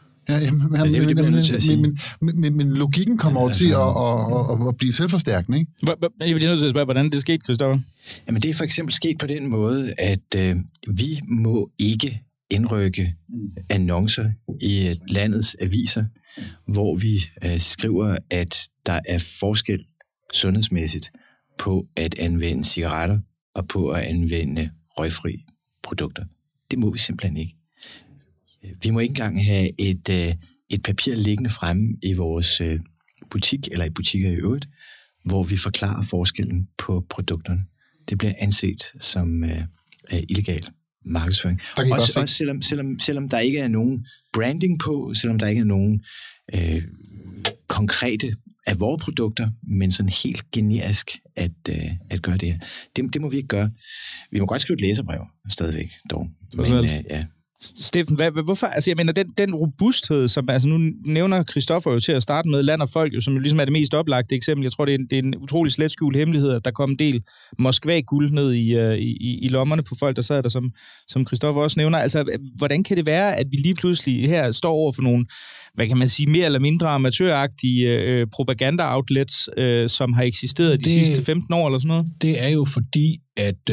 Men logikken kommer over til at blive selvforstærkende, ikke? Jeg bliver nødt til at spørge, hvordan det skete, Christoffer? Jamen, det er for eksempel sket på den måde, at vi må ikke indrykke annoncer i landets aviser, hvor vi skriver, at der er forskel sundhedsmæssigt på at anvende cigaretter og på at anvende røgfri produkter. Det må vi simpelthen ikke. Vi må ikke engang have et papir liggende fremme i vores butik, eller i butikker i øvrigt, hvor vi forklarer forskellen på produkterne. Det bliver anset som illegal markedsføring. Også selvom der ikke er nogen branding på, selvom der ikke er nogen konkrete af vores produkter, men sådan helt generisk at gøre det her. Det må vi ikke gøre. Vi må godt skrive et læserbrev stadigvæk, dog. Men, ja. Steffen, hvorfor? Altså, jeg mener, den robusthed, som altså nu nævner Christoffer jo til at starte med, Land og Folk, jo, som jo ligesom er det mest oplagte eksempel. Jeg tror, det er en utrolig slet skjult hemmelighed, at der kom en del Moskva-guld ned i lommerne på folk, der sad der, som Christoffer også nævner. Altså, hvordan kan det være, at vi lige pludselig her står over for nogle, hvad kan man sige, mere eller mindre amatøragtige propaganda-outlets, som har eksisteret de sidste 15 år eller sådan noget? Det er jo fordi, at...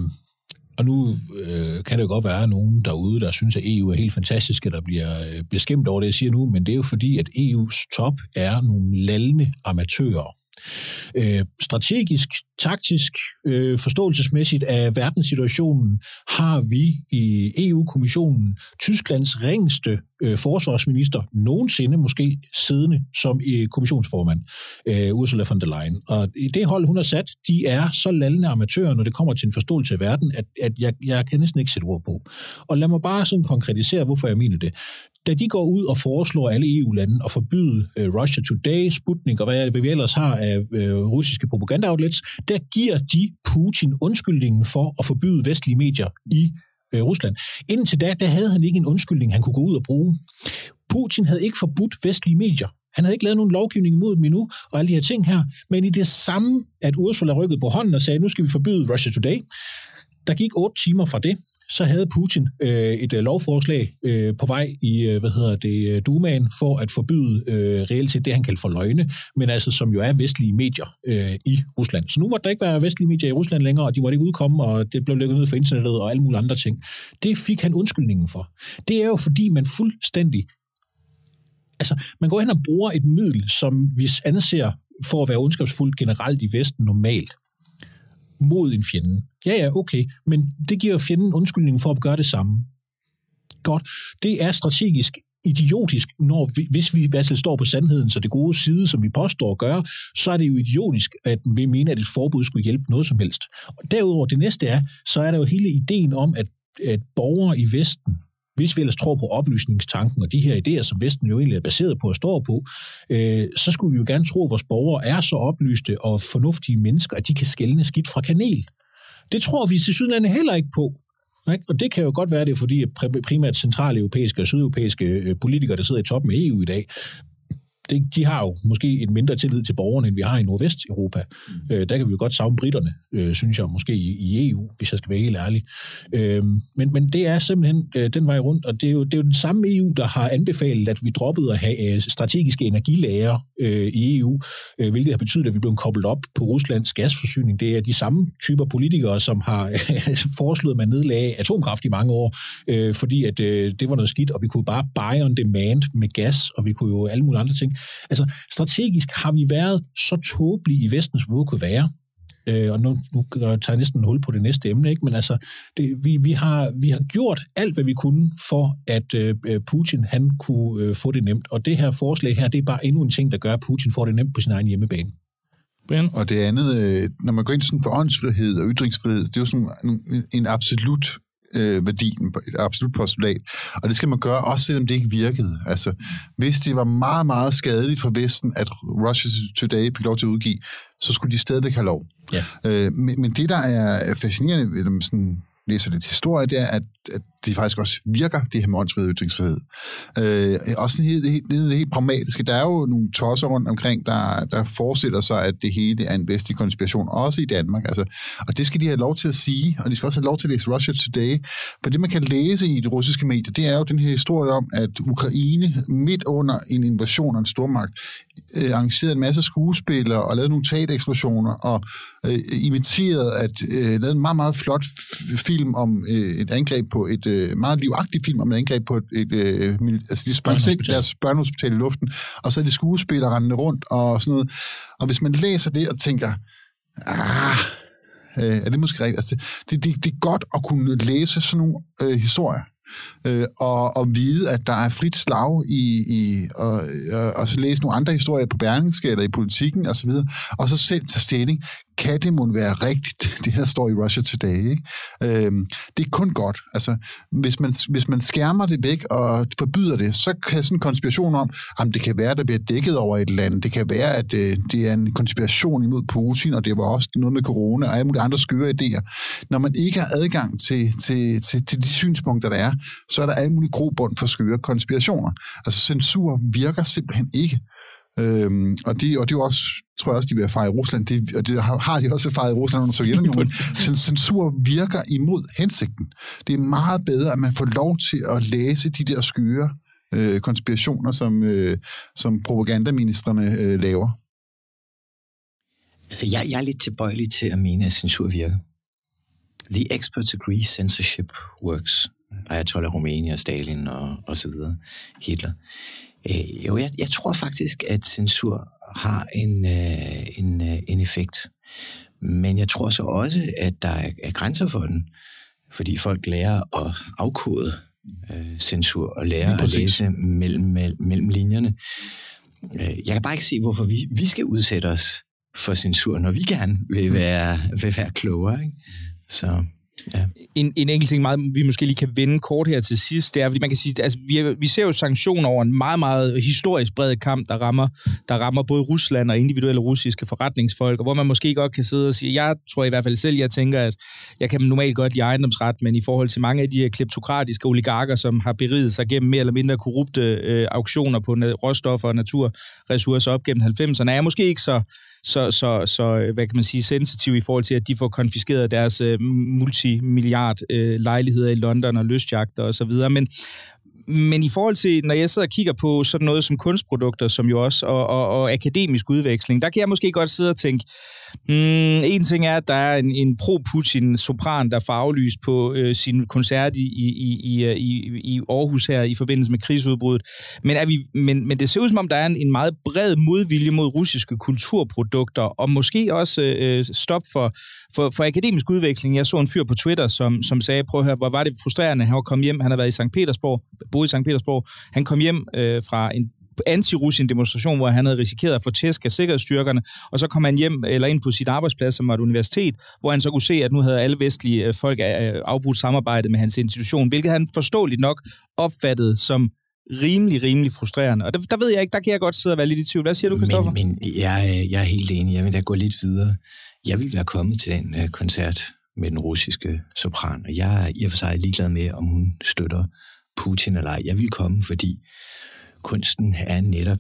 Og nu kan det jo godt være nogen derude, der synes, at EU er helt fantastiske, der bliver beskæmt over det, jeg siger nu, men det er jo fordi, at EU's top er nogle lallende amatører. Strategisk, taktisk, forståelsesmæssigt af verdenssituationen har vi i EU-kommissionen Tysklands ringeste forsvarsminister nogensinde måske siddende som kommissionsformand, Ursula von der Leyen. Og i det hold, hun har sat, de er så lallende amatører, når det kommer til en forståelse af verden, at jeg kan næsten ikke sætte ord på. Og lad mig bare sådan konkretisere, hvorfor jeg mener det. Da de går ud og foreslår alle EU-lande at forbyde Russia Today, Sputnik og hvad vi ellers har af russiske propaganda-outlets, der giver de Putin undskyldningen for at forbyde vestlige medier i Rusland. Indtil da havde han ikke en undskyldning, han kunne gå ud og bruge. Putin havde ikke forbudt vestlige medier. Han havde ikke lavet nogen lovgivning imod dem endnu, og alle de her ting her. Men i det samme, at Ursula rykkede på hånden og sagde, nu skal vi forbyde Russia Today, der gik 8 timer fra det, så havde Putin et lovforslag på vej i, Dumaen for at forbyde reelt set det, han kaldte for løgne, men altså som jo er vestlige medier i Rusland. Så nu måtte der ikke være vestlige medier i Rusland længere, og de måtte ikke udkomme, og det blev lukket ned for internettet og alle mulige andre ting. Det fik han undskyldningen for. Det er jo fordi, man fuldstændig... Altså, man går hen og bruger et middel, som vi anser for at være ondskabsfuldt generelt i Vesten normalt, mod en fjende. Ja, okay, men det giver fjenden undskyldningen for at gøre det samme. Godt. Det er strategisk idiotisk, hvis vi står på sandheden, så det gode side, som vi påstår at gøre, så er det jo idiotisk, at vi mener, at et forbud skulle hjælpe noget som helst. Og derudover, det næste er, så er der jo hele ideen om, at borgere i Vesten, hvis vi ellers tror på oplysningstanken og de her idéer, som Vesten jo egentlig er baseret på og står på, så skulle vi jo gerne tro, at vores borgere er så oplyste og fornuftige mennesker, at de kan skelne skidt fra kanel. Det tror vi tilsyneladende heller ikke på. Ikke? Og det kan jo godt være, det er fordi primært centraleuropæiske og sydeuropæiske politikere, der sidder i toppen af EU i dag, de har jo måske en mindre tillid til borgerne, end vi har i Nordvesteuropa. Der kan vi jo godt savne britterne, synes jeg, måske i EU, hvis jeg skal være helt ærlig. Men det er simpelthen den vej rundt, og det er jo den samme EU, der har anbefalet, at vi droppede at have strategiske energilager i EU, hvilket har betydet, at vi blev koblet op på Ruslands gasforsyning. Det er de samme typer politikere, som har foreslået, at man nedlagde atomkraft i mange år, fordi at det var noget skidt, og vi kunne bare buy on demand med gas, og vi kunne jo alle mulige andre ting. Altså, strategisk har vi været så tåbelige i Vesten, som vi kunne være. Og nu tager jeg næsten en hul på det næste emne, ikke? Men altså, vi har gjort alt, hvad vi kunne for, at Putin, han kunne få det nemt. Og det her forslag her, det er bare endnu en ting, der gør, at Putin får det nemt på sin egen hjemmebane. Brian? Og det andet, når man går ind sådan på åndsfrihed og ytringsfrihed, det er jo sådan en absolut værdi, et absolut postulat. Og det skal man gøre, også selvom det ikke virkede. Altså, hvis det var meget, meget skadeligt for Vesten, at Russia Today fik lov til at udgive, så skulle de stadigvæk have lov. Ja. Men det, der er fascinerende ved dem, sådan læser lidt historie, det er, at det faktisk også virker, det her med åndsfrihed og ytringsfrihed. Også det helt pragmatiske. Der er jo nogle tosser rundt omkring, der forestiller sig, at det hele er en vestlig konspiration, også i Danmark. Altså, og det skal de have lov til at sige, og de skal også have lov til at læse Russia Today. For det, man kan læse i de russiske medier, det er jo den her historie om, at Ukraine midt under en invasion af en stormagt arrangerede en masse skuespillere og lavede nogle teatereksplosioner og lavede en meget, meget flot film om et angreb på et meget livagtigt film om et angreb på de sprang deres børnehospital i luften, og så er de skuespillere rendende rundt og sådan noget. Og hvis man læser det og tænker, er det måske rigtigt? Altså, det er godt at kunne læse sådan nogle historier. Og vide, at der er frit slag og så læse nogle andre historier på Berlingske eller i Politikken osv., og så selv tage stilling. kan det må være rigtigt, det der står i Russia Today, ikke? Det er kun godt. Altså, hvis man skærmer det væk og forbyder det, så kan sådan en konspiration om, at det kan være, der bliver dækket over et land, det kan være, at det er en konspiration imod Putin, og det var også noget med corona og alle mulige andre skøre idéer. Når man ikke har adgang til de synspunkter, der er, så er der alle mulige grobund for skøre konspirationer. Altså, censur virker simpelthen ikke. Og det er jo også, tror jeg også, de vil erfare i Rusland, og det har de også erfaret i Rusland under Sovjetunionen. Censur virker imod hensigten. Det er meget bedre, at man får lov til at læse de der skøre konspirationer, som propagandaministerne laver. Altså, jeg er lidt tilbøjelig til at mene, at censur virker. The experts agree censorship works. Ayatollah Khomeini og Stalin og så videre. Hitler. Jo, jeg tror faktisk, at censur har en effekt. Men jeg tror så også, at der er grænser for den. Fordi folk lærer at afkode censur og lærer at læse mellem linjerne. Jeg kan bare ikke se, hvorfor vi skal udsætte os for censur, når vi gerne vil være klogere. Ikke? Så... Ja. En enkelt ting, meget, vi måske lige kan vende kort her til sidst, det er, fordi man kan sige, altså, vi ser jo sanktioner over en meget, meget historisk bred kamp, der rammer både Rusland og individuelle russiske forretningsfolk, og hvor man måske godt kan sidde og sige, jeg tror i hvert fald selv, jeg tænker, at jeg kan normalt godt lide ejendomsret, men i forhold til mange af de her kleptokratiske oligarker, som har beriget sig gennem mere eller mindre korrupte auktioner på råstoffer og naturressourcer op gennem 90'erne, er jeg måske ikke så hvad kan man sige, sensitiv i forhold til, at de får konfiskeret deres multimilliard lejligheder i London og lystjagter og så videre. Men i forhold til, når jeg sidder og kigger på sådan noget som kunstprodukter, som jo også, og akademisk udveksling, der kan jeg måske godt sidde og tænke, en ting er, at der er en pro-Putin-sopran, der får aflyst på sin koncert i Aarhus her i forbindelse med krigsudbruddet. Men det ser ud som om, der er en meget bred modvilje mod russiske kulturprodukter, og måske også stop for akademisk udveksling. Jeg så en fyr på Twitter, som sagde, prøv at høre, hvor var det frustrerende, han var kommet hjem, han har været i Sankt Petersborg, boet i Sankt Petersborg, han kom hjem fra en anti-Russisk demonstration, hvor han havde risikeret at få tæsk af sikkerhedsstyrkerne, og så kom han hjem eller ind på sit arbejdsplads, som var et universitet, hvor han så kunne se, at nu havde alle vestlige folk afbrudt samarbejdet med hans institution, hvilket han forståeligt nok opfattede som rimelig frustrerende. Og der ved jeg ikke, der kan jeg godt sidde og være lidt i tvivl. Hvad siger du, Christoffer? Men jeg er helt enig. Jeg vil da gå lidt videre. Jeg vil være kommet til den koncert med den russiske sopran, og jeg er i og for sig ligeglad med, om hun støtter Putin eller ej. Jeg vil komme, fordi kunsten er netop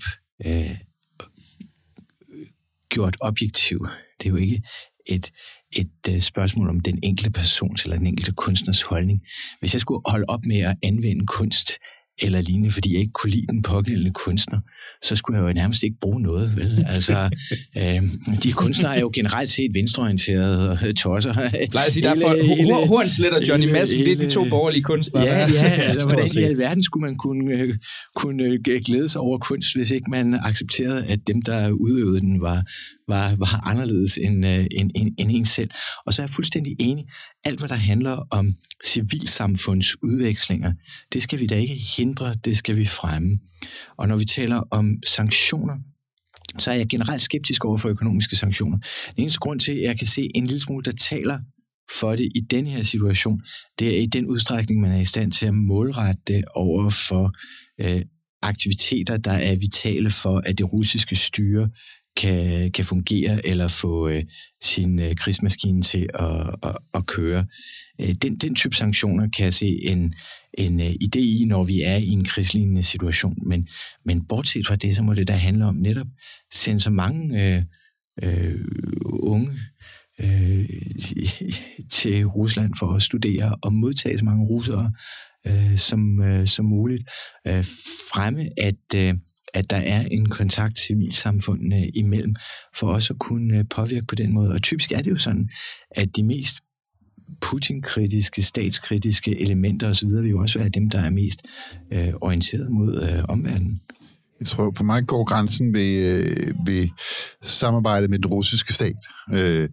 gjort objektiv. Det er jo ikke et spørgsmål om den enkelte persons eller den enkelte kunstners holdning. Hvis jeg skulle holde op med at anvende kunst eller lignende, fordi jeg ikke kunne lide den pågældende kunstner, så skulle jeg jo nærmest ikke bruge noget, vel? Altså, de kunstnere er jo generelt set venstreorienterede og tosser. Lad os sige, der er folk, Hornslet og Johnny Madsen, det er de to borgerlige kunstnere. Ja, altså, hvordan i alverden skulle man kunne glæde sig over kunst, hvis ikke man accepterede, at dem, der udøvede den, var anderledes end en selv. Og så er jeg fuldstændig enig. Alt, hvad der handler om civilsamfundsudvekslinger, det skal vi da ikke hindre, det skal vi fremme. Og når vi taler om sanktioner, så er jeg generelt skeptisk over for økonomiske sanktioner. Den eneste grund til, at jeg kan se en lille smule, der taler for det i den her situation, det er i den udstrækning, man er i stand til at målrette det over for aktiviteter, der er vitale for, at det russiske styre kan fungere eller få sin krigsmaskine til at køre. Den type sanktioner kan jeg se en idé i, når vi er i en krigslignende situation. Men bortset fra det, så må det da handle om netop sende så mange unge til Rusland for at studere og modtage så mange russere som muligt. Fremme, at der er en kontakt civilsamfundene imellem, for også at kunne påvirke på den måde. Og typisk er det jo sådan, at de mest Putin-kritiske, statskritiske elementer osv. vil jo også være dem, der er mest orienteret mod omverdenen. Jeg tror, for mig går grænsen ved samarbejdet med den russiske stat.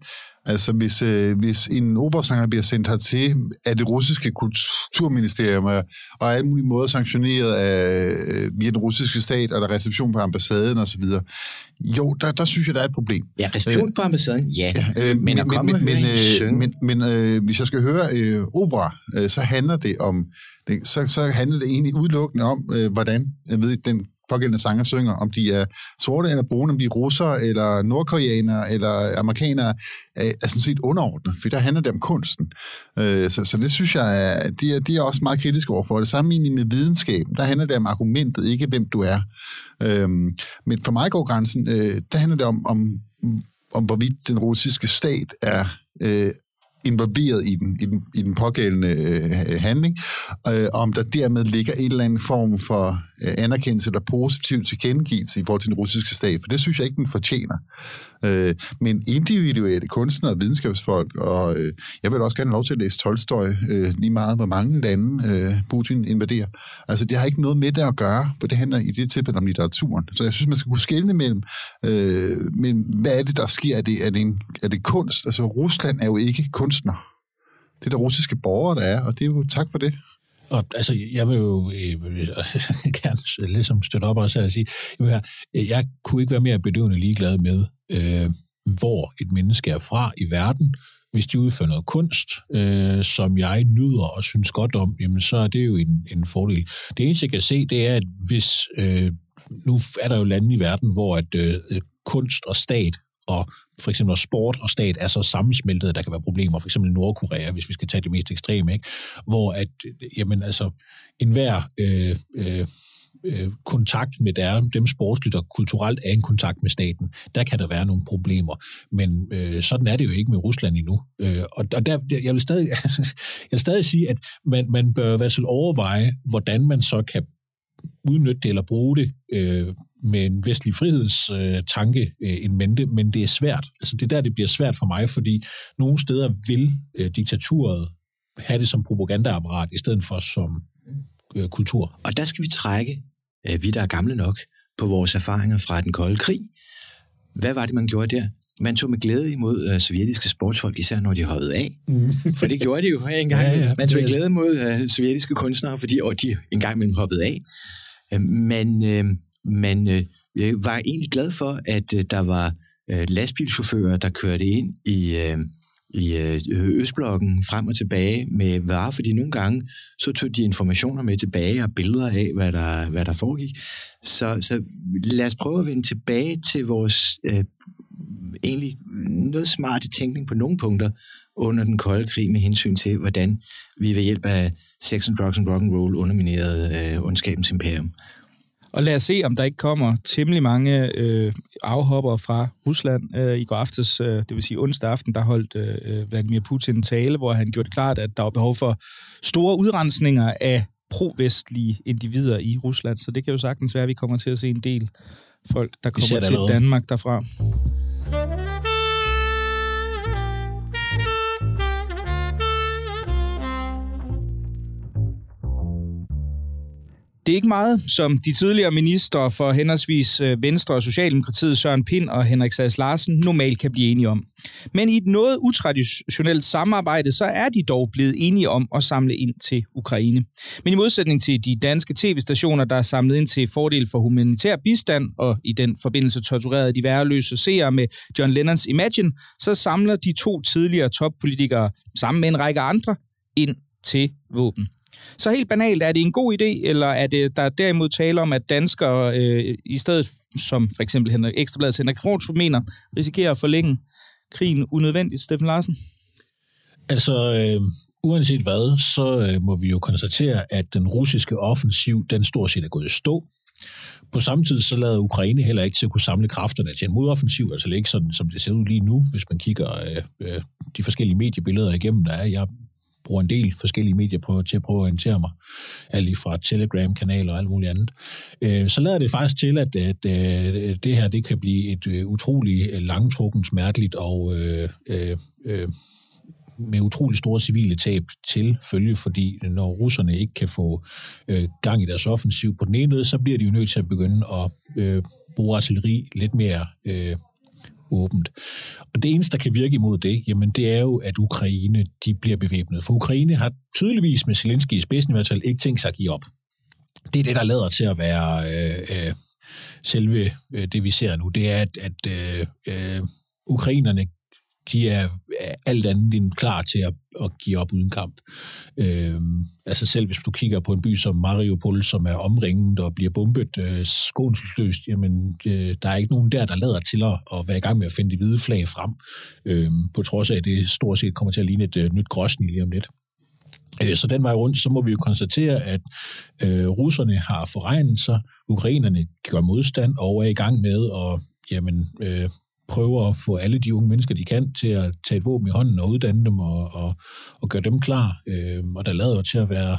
Altså, hvis en operasanger bliver sendt hertil af det russiske kulturministerium, og alle mulige måder sanktioneret via den russiske stat, og der er reception på ambassaden osv., jo, der synes jeg, der er et problem. Ja, reception på ambassaden, ja. Men at komme men hvis jeg skal høre opera, så handler det om, så handler det egentlig udelukkende om, hvordan den pågældende sanger synger, om de er sorte eller brune, om de er russere, eller nordkoreanere, eller amerikanere, er sådan set underordnet, for der handler det om kunsten. Så det synes jeg, de er også meget kritiske overfor. Det samme egentlig med videnskab, der handler det om argumentet, ikke hvem du er. Men for mig går grænsen, der handler det om hvorvidt den russiske stat er involveret i den pågældende handling, og om der dermed ligger en eller anden form for anerkendelse eller positiv tilkendegivelse i forhold til den russiske stat, for det synes jeg ikke, den fortjener. Men individuelle kunstnere og videnskabsfolk, og jeg vil også gerne have lov til at læse Tolstoj, lige meget hvor mange lande Putin invaderer. Altså, det har ikke noget med det at gøre, for det handler i det tilfælde om litteraturen. Så jeg synes, man skal kunne skelne mellem hvad er det, der sker? Er det kunst? Altså, Rusland er jo ikke kunstner. Det er der russiske borgere, der er, og det er jo tak for det. Og altså, jeg vil jo gerne ligesom støtte op også at sige, jeg kunne ikke være mere bedøvende ligeglad med, hvor et menneske er fra i verden. Hvis de udfører noget kunst, som jeg nyder og synes godt om, jamen så er det jo en fordel. Det eneste, jeg kan se, det er, at hvis nu er der jo lande i verden, hvor at kunst og stat og for eksempel sport og stat er så sammensmeltet, at der kan være problemer. For eksempel Nordkorea, hvis vi skal tage det mest ekstreme, ikke? Hvor at, jamen altså, enhver kontakt med dem sportsligt og kulturelt er en kontakt med staten. Der kan der være nogle problemer. Men sådan er det jo ikke med Rusland endnu. Og der, jeg vil stadig sige, at man bør i hvert fald overveje, hvordan man så kan udnytte det eller bruge det med en vestlig frihedstanke en mente, men det er svært. Altså det er der, det bliver svært for mig, fordi nogle steder vil diktaturet have det som propagandaapparat, i stedet for som kultur. Og der skal vi trække, vi der er gamle nok, på vores erfaringer fra den kolde krig. Hvad var det, man gjorde der? Man tog med glæde imod sovjetiske sportsfolk, især når de hoppede af. For det gjorde de jo engang. Ja. Man tog med glæde imod sovjetiske kunstnere, fordi de engang mellem hoppede af. Man var egentlig glad for, at der var lastbilchauffører, der kørte ind i Østblokken frem og tilbage med varer, fordi nogle gange så tog de informationer med tilbage og billeder af, hvad der foregik. Så lad os prøve at vende tilbage til vores egentlig noget smarte tænkning på nogle punkter under den kolde krig med hensyn til, hvordan vi ved hjælp af sex and drugs and rock and roll underminerede ondskabens imperium. Og lad os se, om der ikke kommer temmelig mange afhoppere fra Rusland. I går aftes, det vil sige onsdag aften, der holdt Vladimir Putin en tale, hvor han gjorde det klart, at der var behov for store udrensninger af pro-vestlige individer i Rusland. Så det kan jo sagtens være, at vi kommer til at se en del folk, der kommer til Danmark derfra. Det er ikke meget, som de tidligere ministre for henholdsvis Venstre og Socialdemokratiet, Søren Pind og Henrik Sass Larsen, normalt kan blive enige om. Men i et noget utraditionelt samarbejde, så er de dog blevet enige om at samle ind til Ukraine. Men i modsætning til de danske tv-stationer, der er samlet ind til fordel for humanitær bistand, og i den forbindelse torturerede de væreløse seere med John Lennons Imagine, så samler de to tidligere toppolitikere sammen med en række andre ind til våben. Så helt banalt, er det en god idé, eller er det der derimod tale om, at danskere i stedet, som for eksempel Ekstrabladets Henrik Kronstrup mener, risikerer at forlænge krigen unødvendigt, Steffen Larsen? Altså, uanset hvad, så må vi jo konstatere, at den russiske offensiv, den stort set er gået i stå. På samme tid så lader Ukraine heller ikke til at kunne samle kræfterne til en modoffensiv, altså ikke sådan, som det ser ud lige nu, hvis man kigger de forskellige mediebilleder igennem, der er. Jeg bruger en del forskellige medier til at prøve at orientere mig, alt fra Telegram-kanaler og alt muligt andet. Så lader det faktisk til, at det her det kan blive et utroligt langtrukken, smerteligt og med utrolig store civile tab til følge, fordi når russerne ikke kan få gang i deres offensiv på den ene led, så bliver de jo nødt til at begynde at bruge artilleri lidt mere åbent. Og det eneste, der kan virke imod det, jamen det er jo, at Ukraine, de bliver bevæbnet. For Ukraine har tydeligvis med Zelensky i spidsen i hvert fald ikke tænkt sig at give op. Det er det, der lader til at være selve det, vi ser nu. Det er, at ukrainerne, de er alt andet end klar til at give op uden kamp. Altså selv hvis du kigger på en by som Mariupol, som er omringet og bliver bombet skånselsløst, jamen der er ikke nogen der lader til at være i gang med at finde de hvide flag frem, på trods af, at det stort set kommer til at ligne et nyt Grosny lige om lidt. Så den vej rundt, så må vi jo konstatere, at russerne har forregnet sig, ukrainerne gør modstand og er i gang med at prøver at få alle de unge mennesker, de kan, til at tage et våben i hånden og uddanne dem og gøre dem klar. Og der lader jo til at være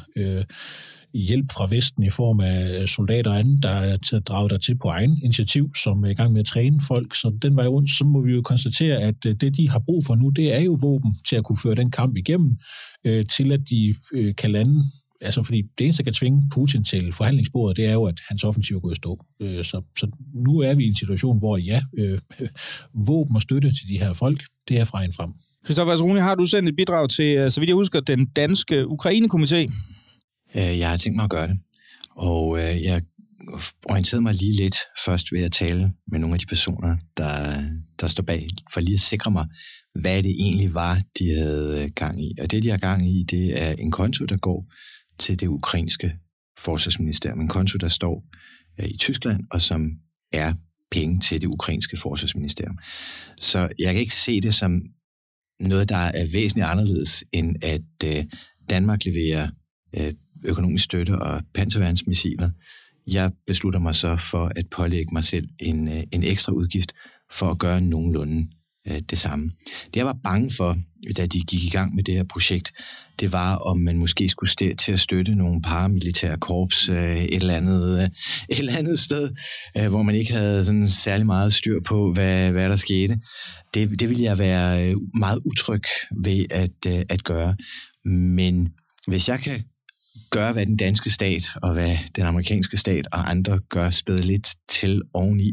hjælp fra Vesten i form af soldater og andet, der er til at drage der til på egen initiativ, som er i gang med at træne folk. Så den vej rundt, så må vi jo konstatere, at det, de har brug for nu, det er jo våben til at kunne føre den kamp igennem, til at de kan lande. Altså, fordi det eneste, der kan tvinge Putin til forhandlingsbordet, det er jo, at hans offensiv er gået i stå. Så nu er vi i en situation, hvor våben og støtte til de her folk, det er fra en frem. Christoffer Asroni, har du sendt et bidrag til, så vidt jeg husker, den danske Ukraine-komité? Jeg har tænkt mig at gøre det, og jeg orienterede mig lige lidt først ved at tale med nogle af de personer, der står bag, for lige at sikre mig, hvad det egentlig var, de havde gang i. Og det, de har gang i, det er en konto, der går til det ukrainske forsvarsministerium. En konto, der står i Tyskland, og som er penge til det ukrainske forsvarsministerium. Så jeg kan ikke se det som noget, der er væsentligt anderledes, end at Danmark leverer økonomisk støtte og panserværnsmissiler. Jeg beslutter mig så for at pålægge mig selv en ekstra udgift for at gøre nogenlunde det samme. Det jeg var bange for, da de gik i gang med det her projekt, det var, om man måske skulle til at støtte nogle paramilitære korps et eller andet sted, hvor man ikke havde sådan særlig meget styr på, hvad der skete. Det ville jeg være meget utryg ved at gøre. Men hvis jeg kan gøre, hvad den danske stat og hvad den amerikanske stat og andre gør, spæde lidt til oveni,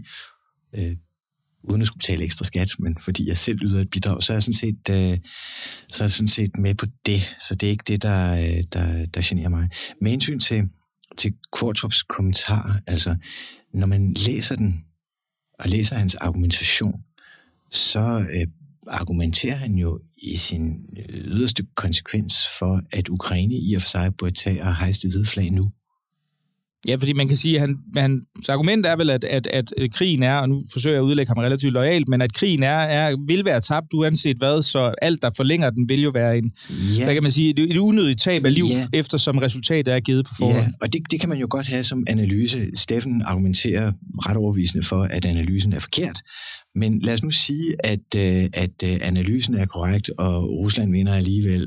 uden at skulle betale ekstra skat, men fordi jeg selv yder et bidrag, så er jeg sådan set med på det. Så det er ikke det, der generer mig. Med hensyn til Qvortrups kommentar, altså når man læser den, og læser hans argumentation, så argumenterer han jo i sin yderste konsekvens for, at Ukraine i og for sig burde tage og hejse det hvide flag nu. Ja, fordi man kan sige, at hans argument er vel, at krigen er, og nu forsøger jeg at udlægge ham relativt loyalt, men at krigen vil være tabt uanset hvad, så alt, der forlænger den, vil jo være hvad kan man sige, et unødigt tab af liv, eftersom resultatet er givet på forhånd. Ja, og det kan man jo godt have som analyse. Steffen argumenterer ret overbevisende for, at analysen er forkert. Men lad os nu sige, at analysen er korrekt, og Rusland vinder alligevel,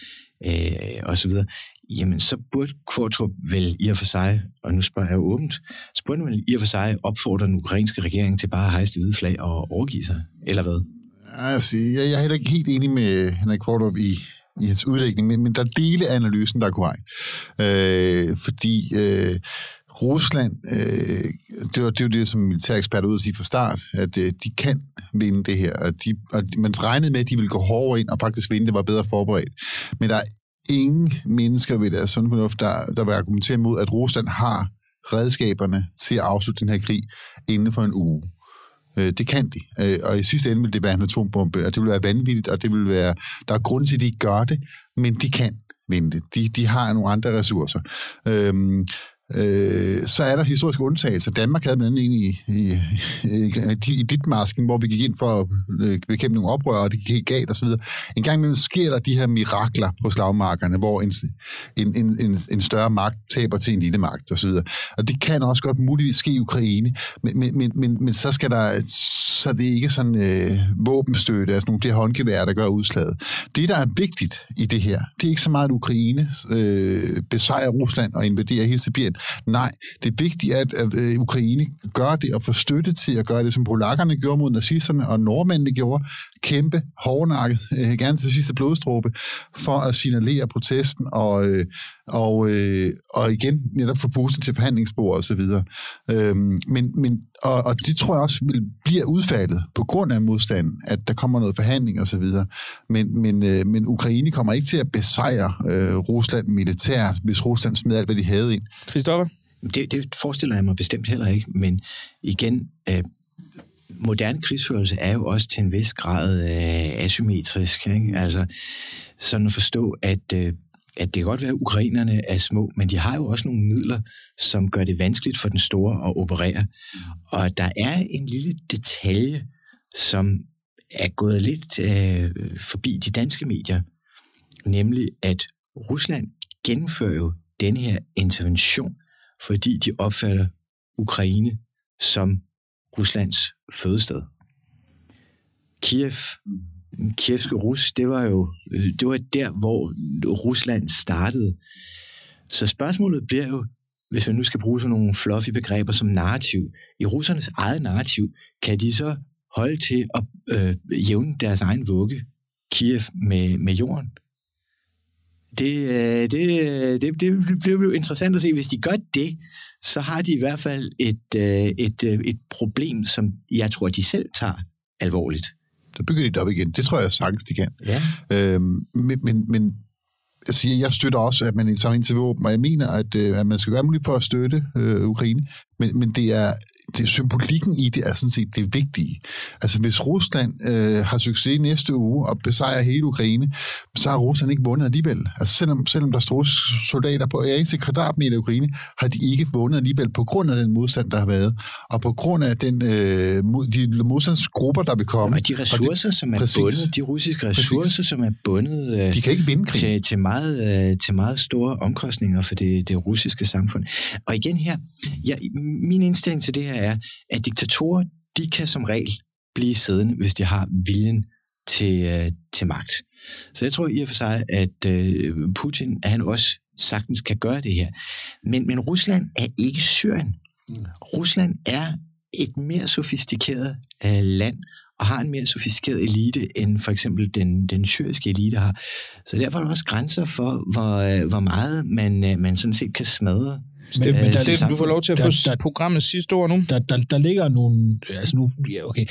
og så videre. Jamen, så burde Qvortrup vel i og for sig, og nu spørger jeg åbent, så burde man vel i og for sig opfordre den ukrainske regering til bare at hejse det hvide flag og overgive sig, eller hvad? Altså, jeg er heller ikke helt enig med Henrik Qvortrup i hans udlægning, men der er dele af analysen, der er korrekt. Fordi Rusland, det var det, som militærekspert ud at sige fra start, at de kan vinde det her, og man regnede med, at de ville gå hårdere ind og faktisk vinde, det var bedre forberedt. Men der er ingen mennesker ved deres sund fornuft, der vil argumentere mod, at Rusland har redskaberne til at afslutte den her krig inden for en uge. Det kan de. Og i sidste ende vil det være en atombombe, og det vil være vanvittigt, og det vil være, der er grund til, at de ikke gør det, men de kan vinde det. De har nogle andre ressourcer. Så er der historiske undtagelser. Danmark havde blandt andet i dit masken, hvor vi gik ind for at bekæmpe nogle oprør, og det gik galt osv. En gang imellem sker der de her mirakler på slagmarkerne, hvor en større magt taber til en lille magt osv. Og det kan også godt muligvis ske i Ukraine, men så skal så det ikke sådan våbenstøtte, altså nogle af de håndgeværer, der gør udslaget. Det, der er vigtigt i det her, det er ikke så meget, at Ukraine besejrer Rusland og invaderer hele Sibirien. Nej, det er vigtigt, at Ukraine gør det og får støtte til at gøre det, som polakkerne gjorde mod nazisterne, og nordmændene gjorde, kæmpe, hårdnakket, gerne til sidste blodstråbe, for at signalere protesten og igen netop få Putin til forhandlingsbord og så videre. Men Og det tror jeg også bliver udfaldet på grund af modstanden, at der kommer noget forhandling og så videre. Men Ukraine kommer ikke til at besejre Rusland militært, hvis Rusland smider alt, hvad de havde ind. Christoffer? Det forestiller jeg mig bestemt heller ikke, men igen, moderne krigsførelse er jo også til en vis grad asymmetrisk. Ikke? Altså, sådan at forstå, at det kan godt være, at ukrainerne er små, men de har jo også nogle midler, som gør det vanskeligt for den store at operere. Og der er en lille detalje, som er gået lidt forbi de danske medier, nemlig at Rusland gennemfører jo denne her intervention, fordi de opfatter Ukraine som Ruslands fødested. Kievske Rus, det var der, hvor Rusland startede. Så spørgsmålet bliver jo, hvis man nu skal bruge sådan nogle fluffy begreber som narrativ, i russernes eget narrativ, kan de så holde til at jævne deres egen vugge, Kiev, med jorden? Det bliver jo interessant at se. Hvis de gør det, så har de i hvert fald et problem, som jeg tror, de selv tager alvorligt. Der bygger de det op igen. Det tror jeg sagtens, de kan. Ja. Men altså, jeg støtter også, at man indsamler ind til våben, og jeg mener, at man skal gøre muligt for at støtte Ukraine, men det er symbolikken i det er sådan set det vigtige. Altså hvis Rusland har succes næste uge og besejrer hele Ukraine, så har Rusland ikke vundet alligevel. Altså selvom der står soldater på eneste kvadratmeter i Ukraine, har de ikke vundet alligevel på grund af den modstand, der har været, og på grund af de modstandsgrupper, der vil komme. Og de ressourcer, som er bundet, de russiske ressourcer, som er bundet de kan ikke vinde krigen. til meget store omkostninger for det russiske samfund. Og igen her, min indstilling til det her er, at diktatorer, de kan som regel blive siddende, hvis de har viljen til magt. Så jeg tror i og for sig, at Putin, at han også sagtens kan gøre det her. Men Rusland er ikke Syrien. Rusland er et mere sofistikeret land, og har en mere sofistikeret elite, end for eksempel den syriske elite har. Så derfor er der også grænser for, hvor meget man sådan set kan smadre. Steffen, du får lov til at få programmets sidste ord nu. Der ligger nogle... Altså nu, ja, okay.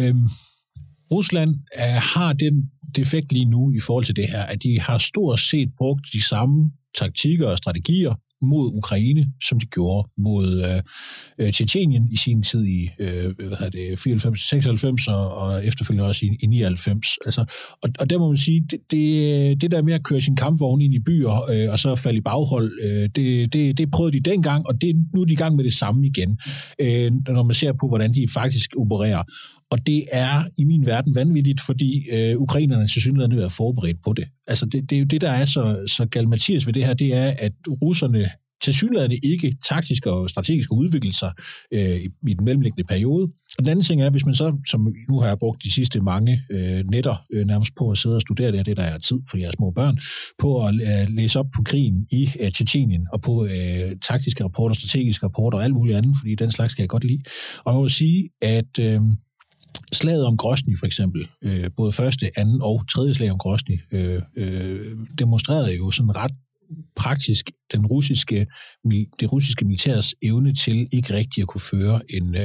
Rusland har den defekt lige nu i forhold til det her, at de har stort set brugt de samme taktikker og strategier mod Ukraine, som de gjorde mod Tjetjenien i sin tid i 94, 96 og efterfølgende også i 99. Altså, og der må man sige, det der med at køre sin kampvogn ind i byer og så falde i baghold, det prøvede de dengang, og nu er de i gang med det samme igen, når man ser på, hvordan de faktisk opererer. Og det er i min verden vanvittigt, fordi ukrainerne tilsyneladende er forberedt på det. Altså det er jo det, der er så galimatias ved det her, det er, at russerne tilsyneladende ikke taktisk og strategisk udvikler sig i den mellemliggende periode. Og den anden ting er, hvis man så, som nu har jeg brugt de sidste mange nætter nærmest på at sidde og studere det der er tid for jeres små børn, på at læse op på krigen i Tjetjenien og på taktiske rapporter, strategiske rapporter og alt muligt andet, fordi den slags kan jeg godt lide. Og man må sige, at slaget om Grozny for eksempel, både første, anden og tredje slag om Grozny, demonstrerede jo sådan ret praktisk det russiske militærs evne til ikke rigtig at kunne føre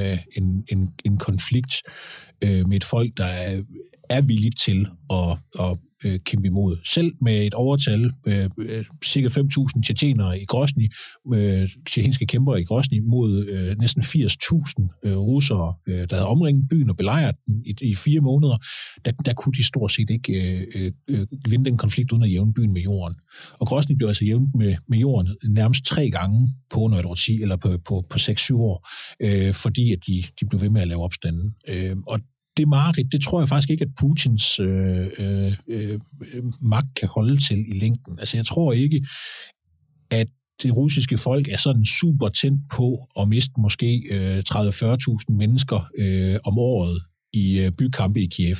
en konflikt med et folk, der er villigt til at kæmpe imod. Selv med et overtal, cirka 5.000 tjetjenere i Grozny, tjetjenske kæmpere i Grozny, mod næsten 80.000 russere, der havde omringet byen og belejret den i 4 måneder, der kunne de stort set ikke vinde den konflikt uden at jævne byen med jorden. Og Grozny blev altså jævnt med jorden nærmest 3 gange på under et årti, eller på 6-7 år, fordi at de blev ved med at lave opstanden. Og det mareridt, det tror jeg faktisk ikke, at Putins magt kan holde til i længden. Altså jeg tror ikke, at det russiske folk er sådan super tændt på at miste måske 30-40.000 mennesker om året i bykampe i Kiev.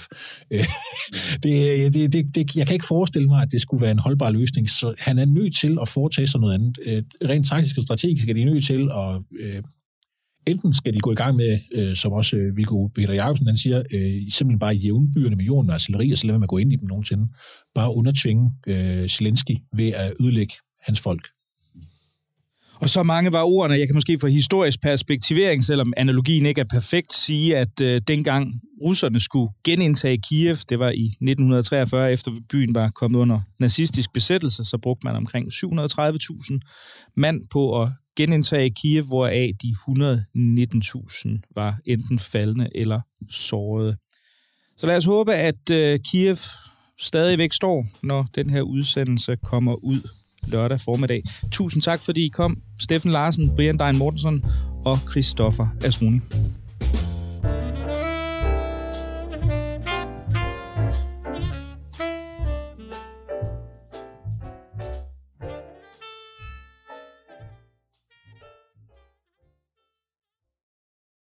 Jeg kan ikke forestille mig, at det skulle være en holdbar løsning, så han er nødt til at foretage sig noget andet. Rent taktisk og strategisk er de nødt til at... Enten skal de gå i gang med, som også Viggo Peter Jacobsen han siger, simpelthen bare jævne byerne med jorden og artilleri, og så lade man gå ind i dem nogensinde. Bare undertvinge Zelensky ved at ødelægge hans folk. Og så mange var ordene. Jeg kan måske fra historisk perspektivering, selvom analogien ikke er perfekt, sige, at dengang russerne skulle genindtage Kiev, det var i 1943, efter byen var kommet under nazistisk besættelse, så brugte man omkring 730.000 mand på at genindtage Kiev, hvoraf de 119.000 var enten faldne eller sårede. Så lad os håbe, at Kiev stadigvæk står, når den her udsendelse kommer ud lørdag formiddag. Tusind tak, fordi I kom. Steffen Larsen, Brian Dein Mortensen og Christoffer Asruni.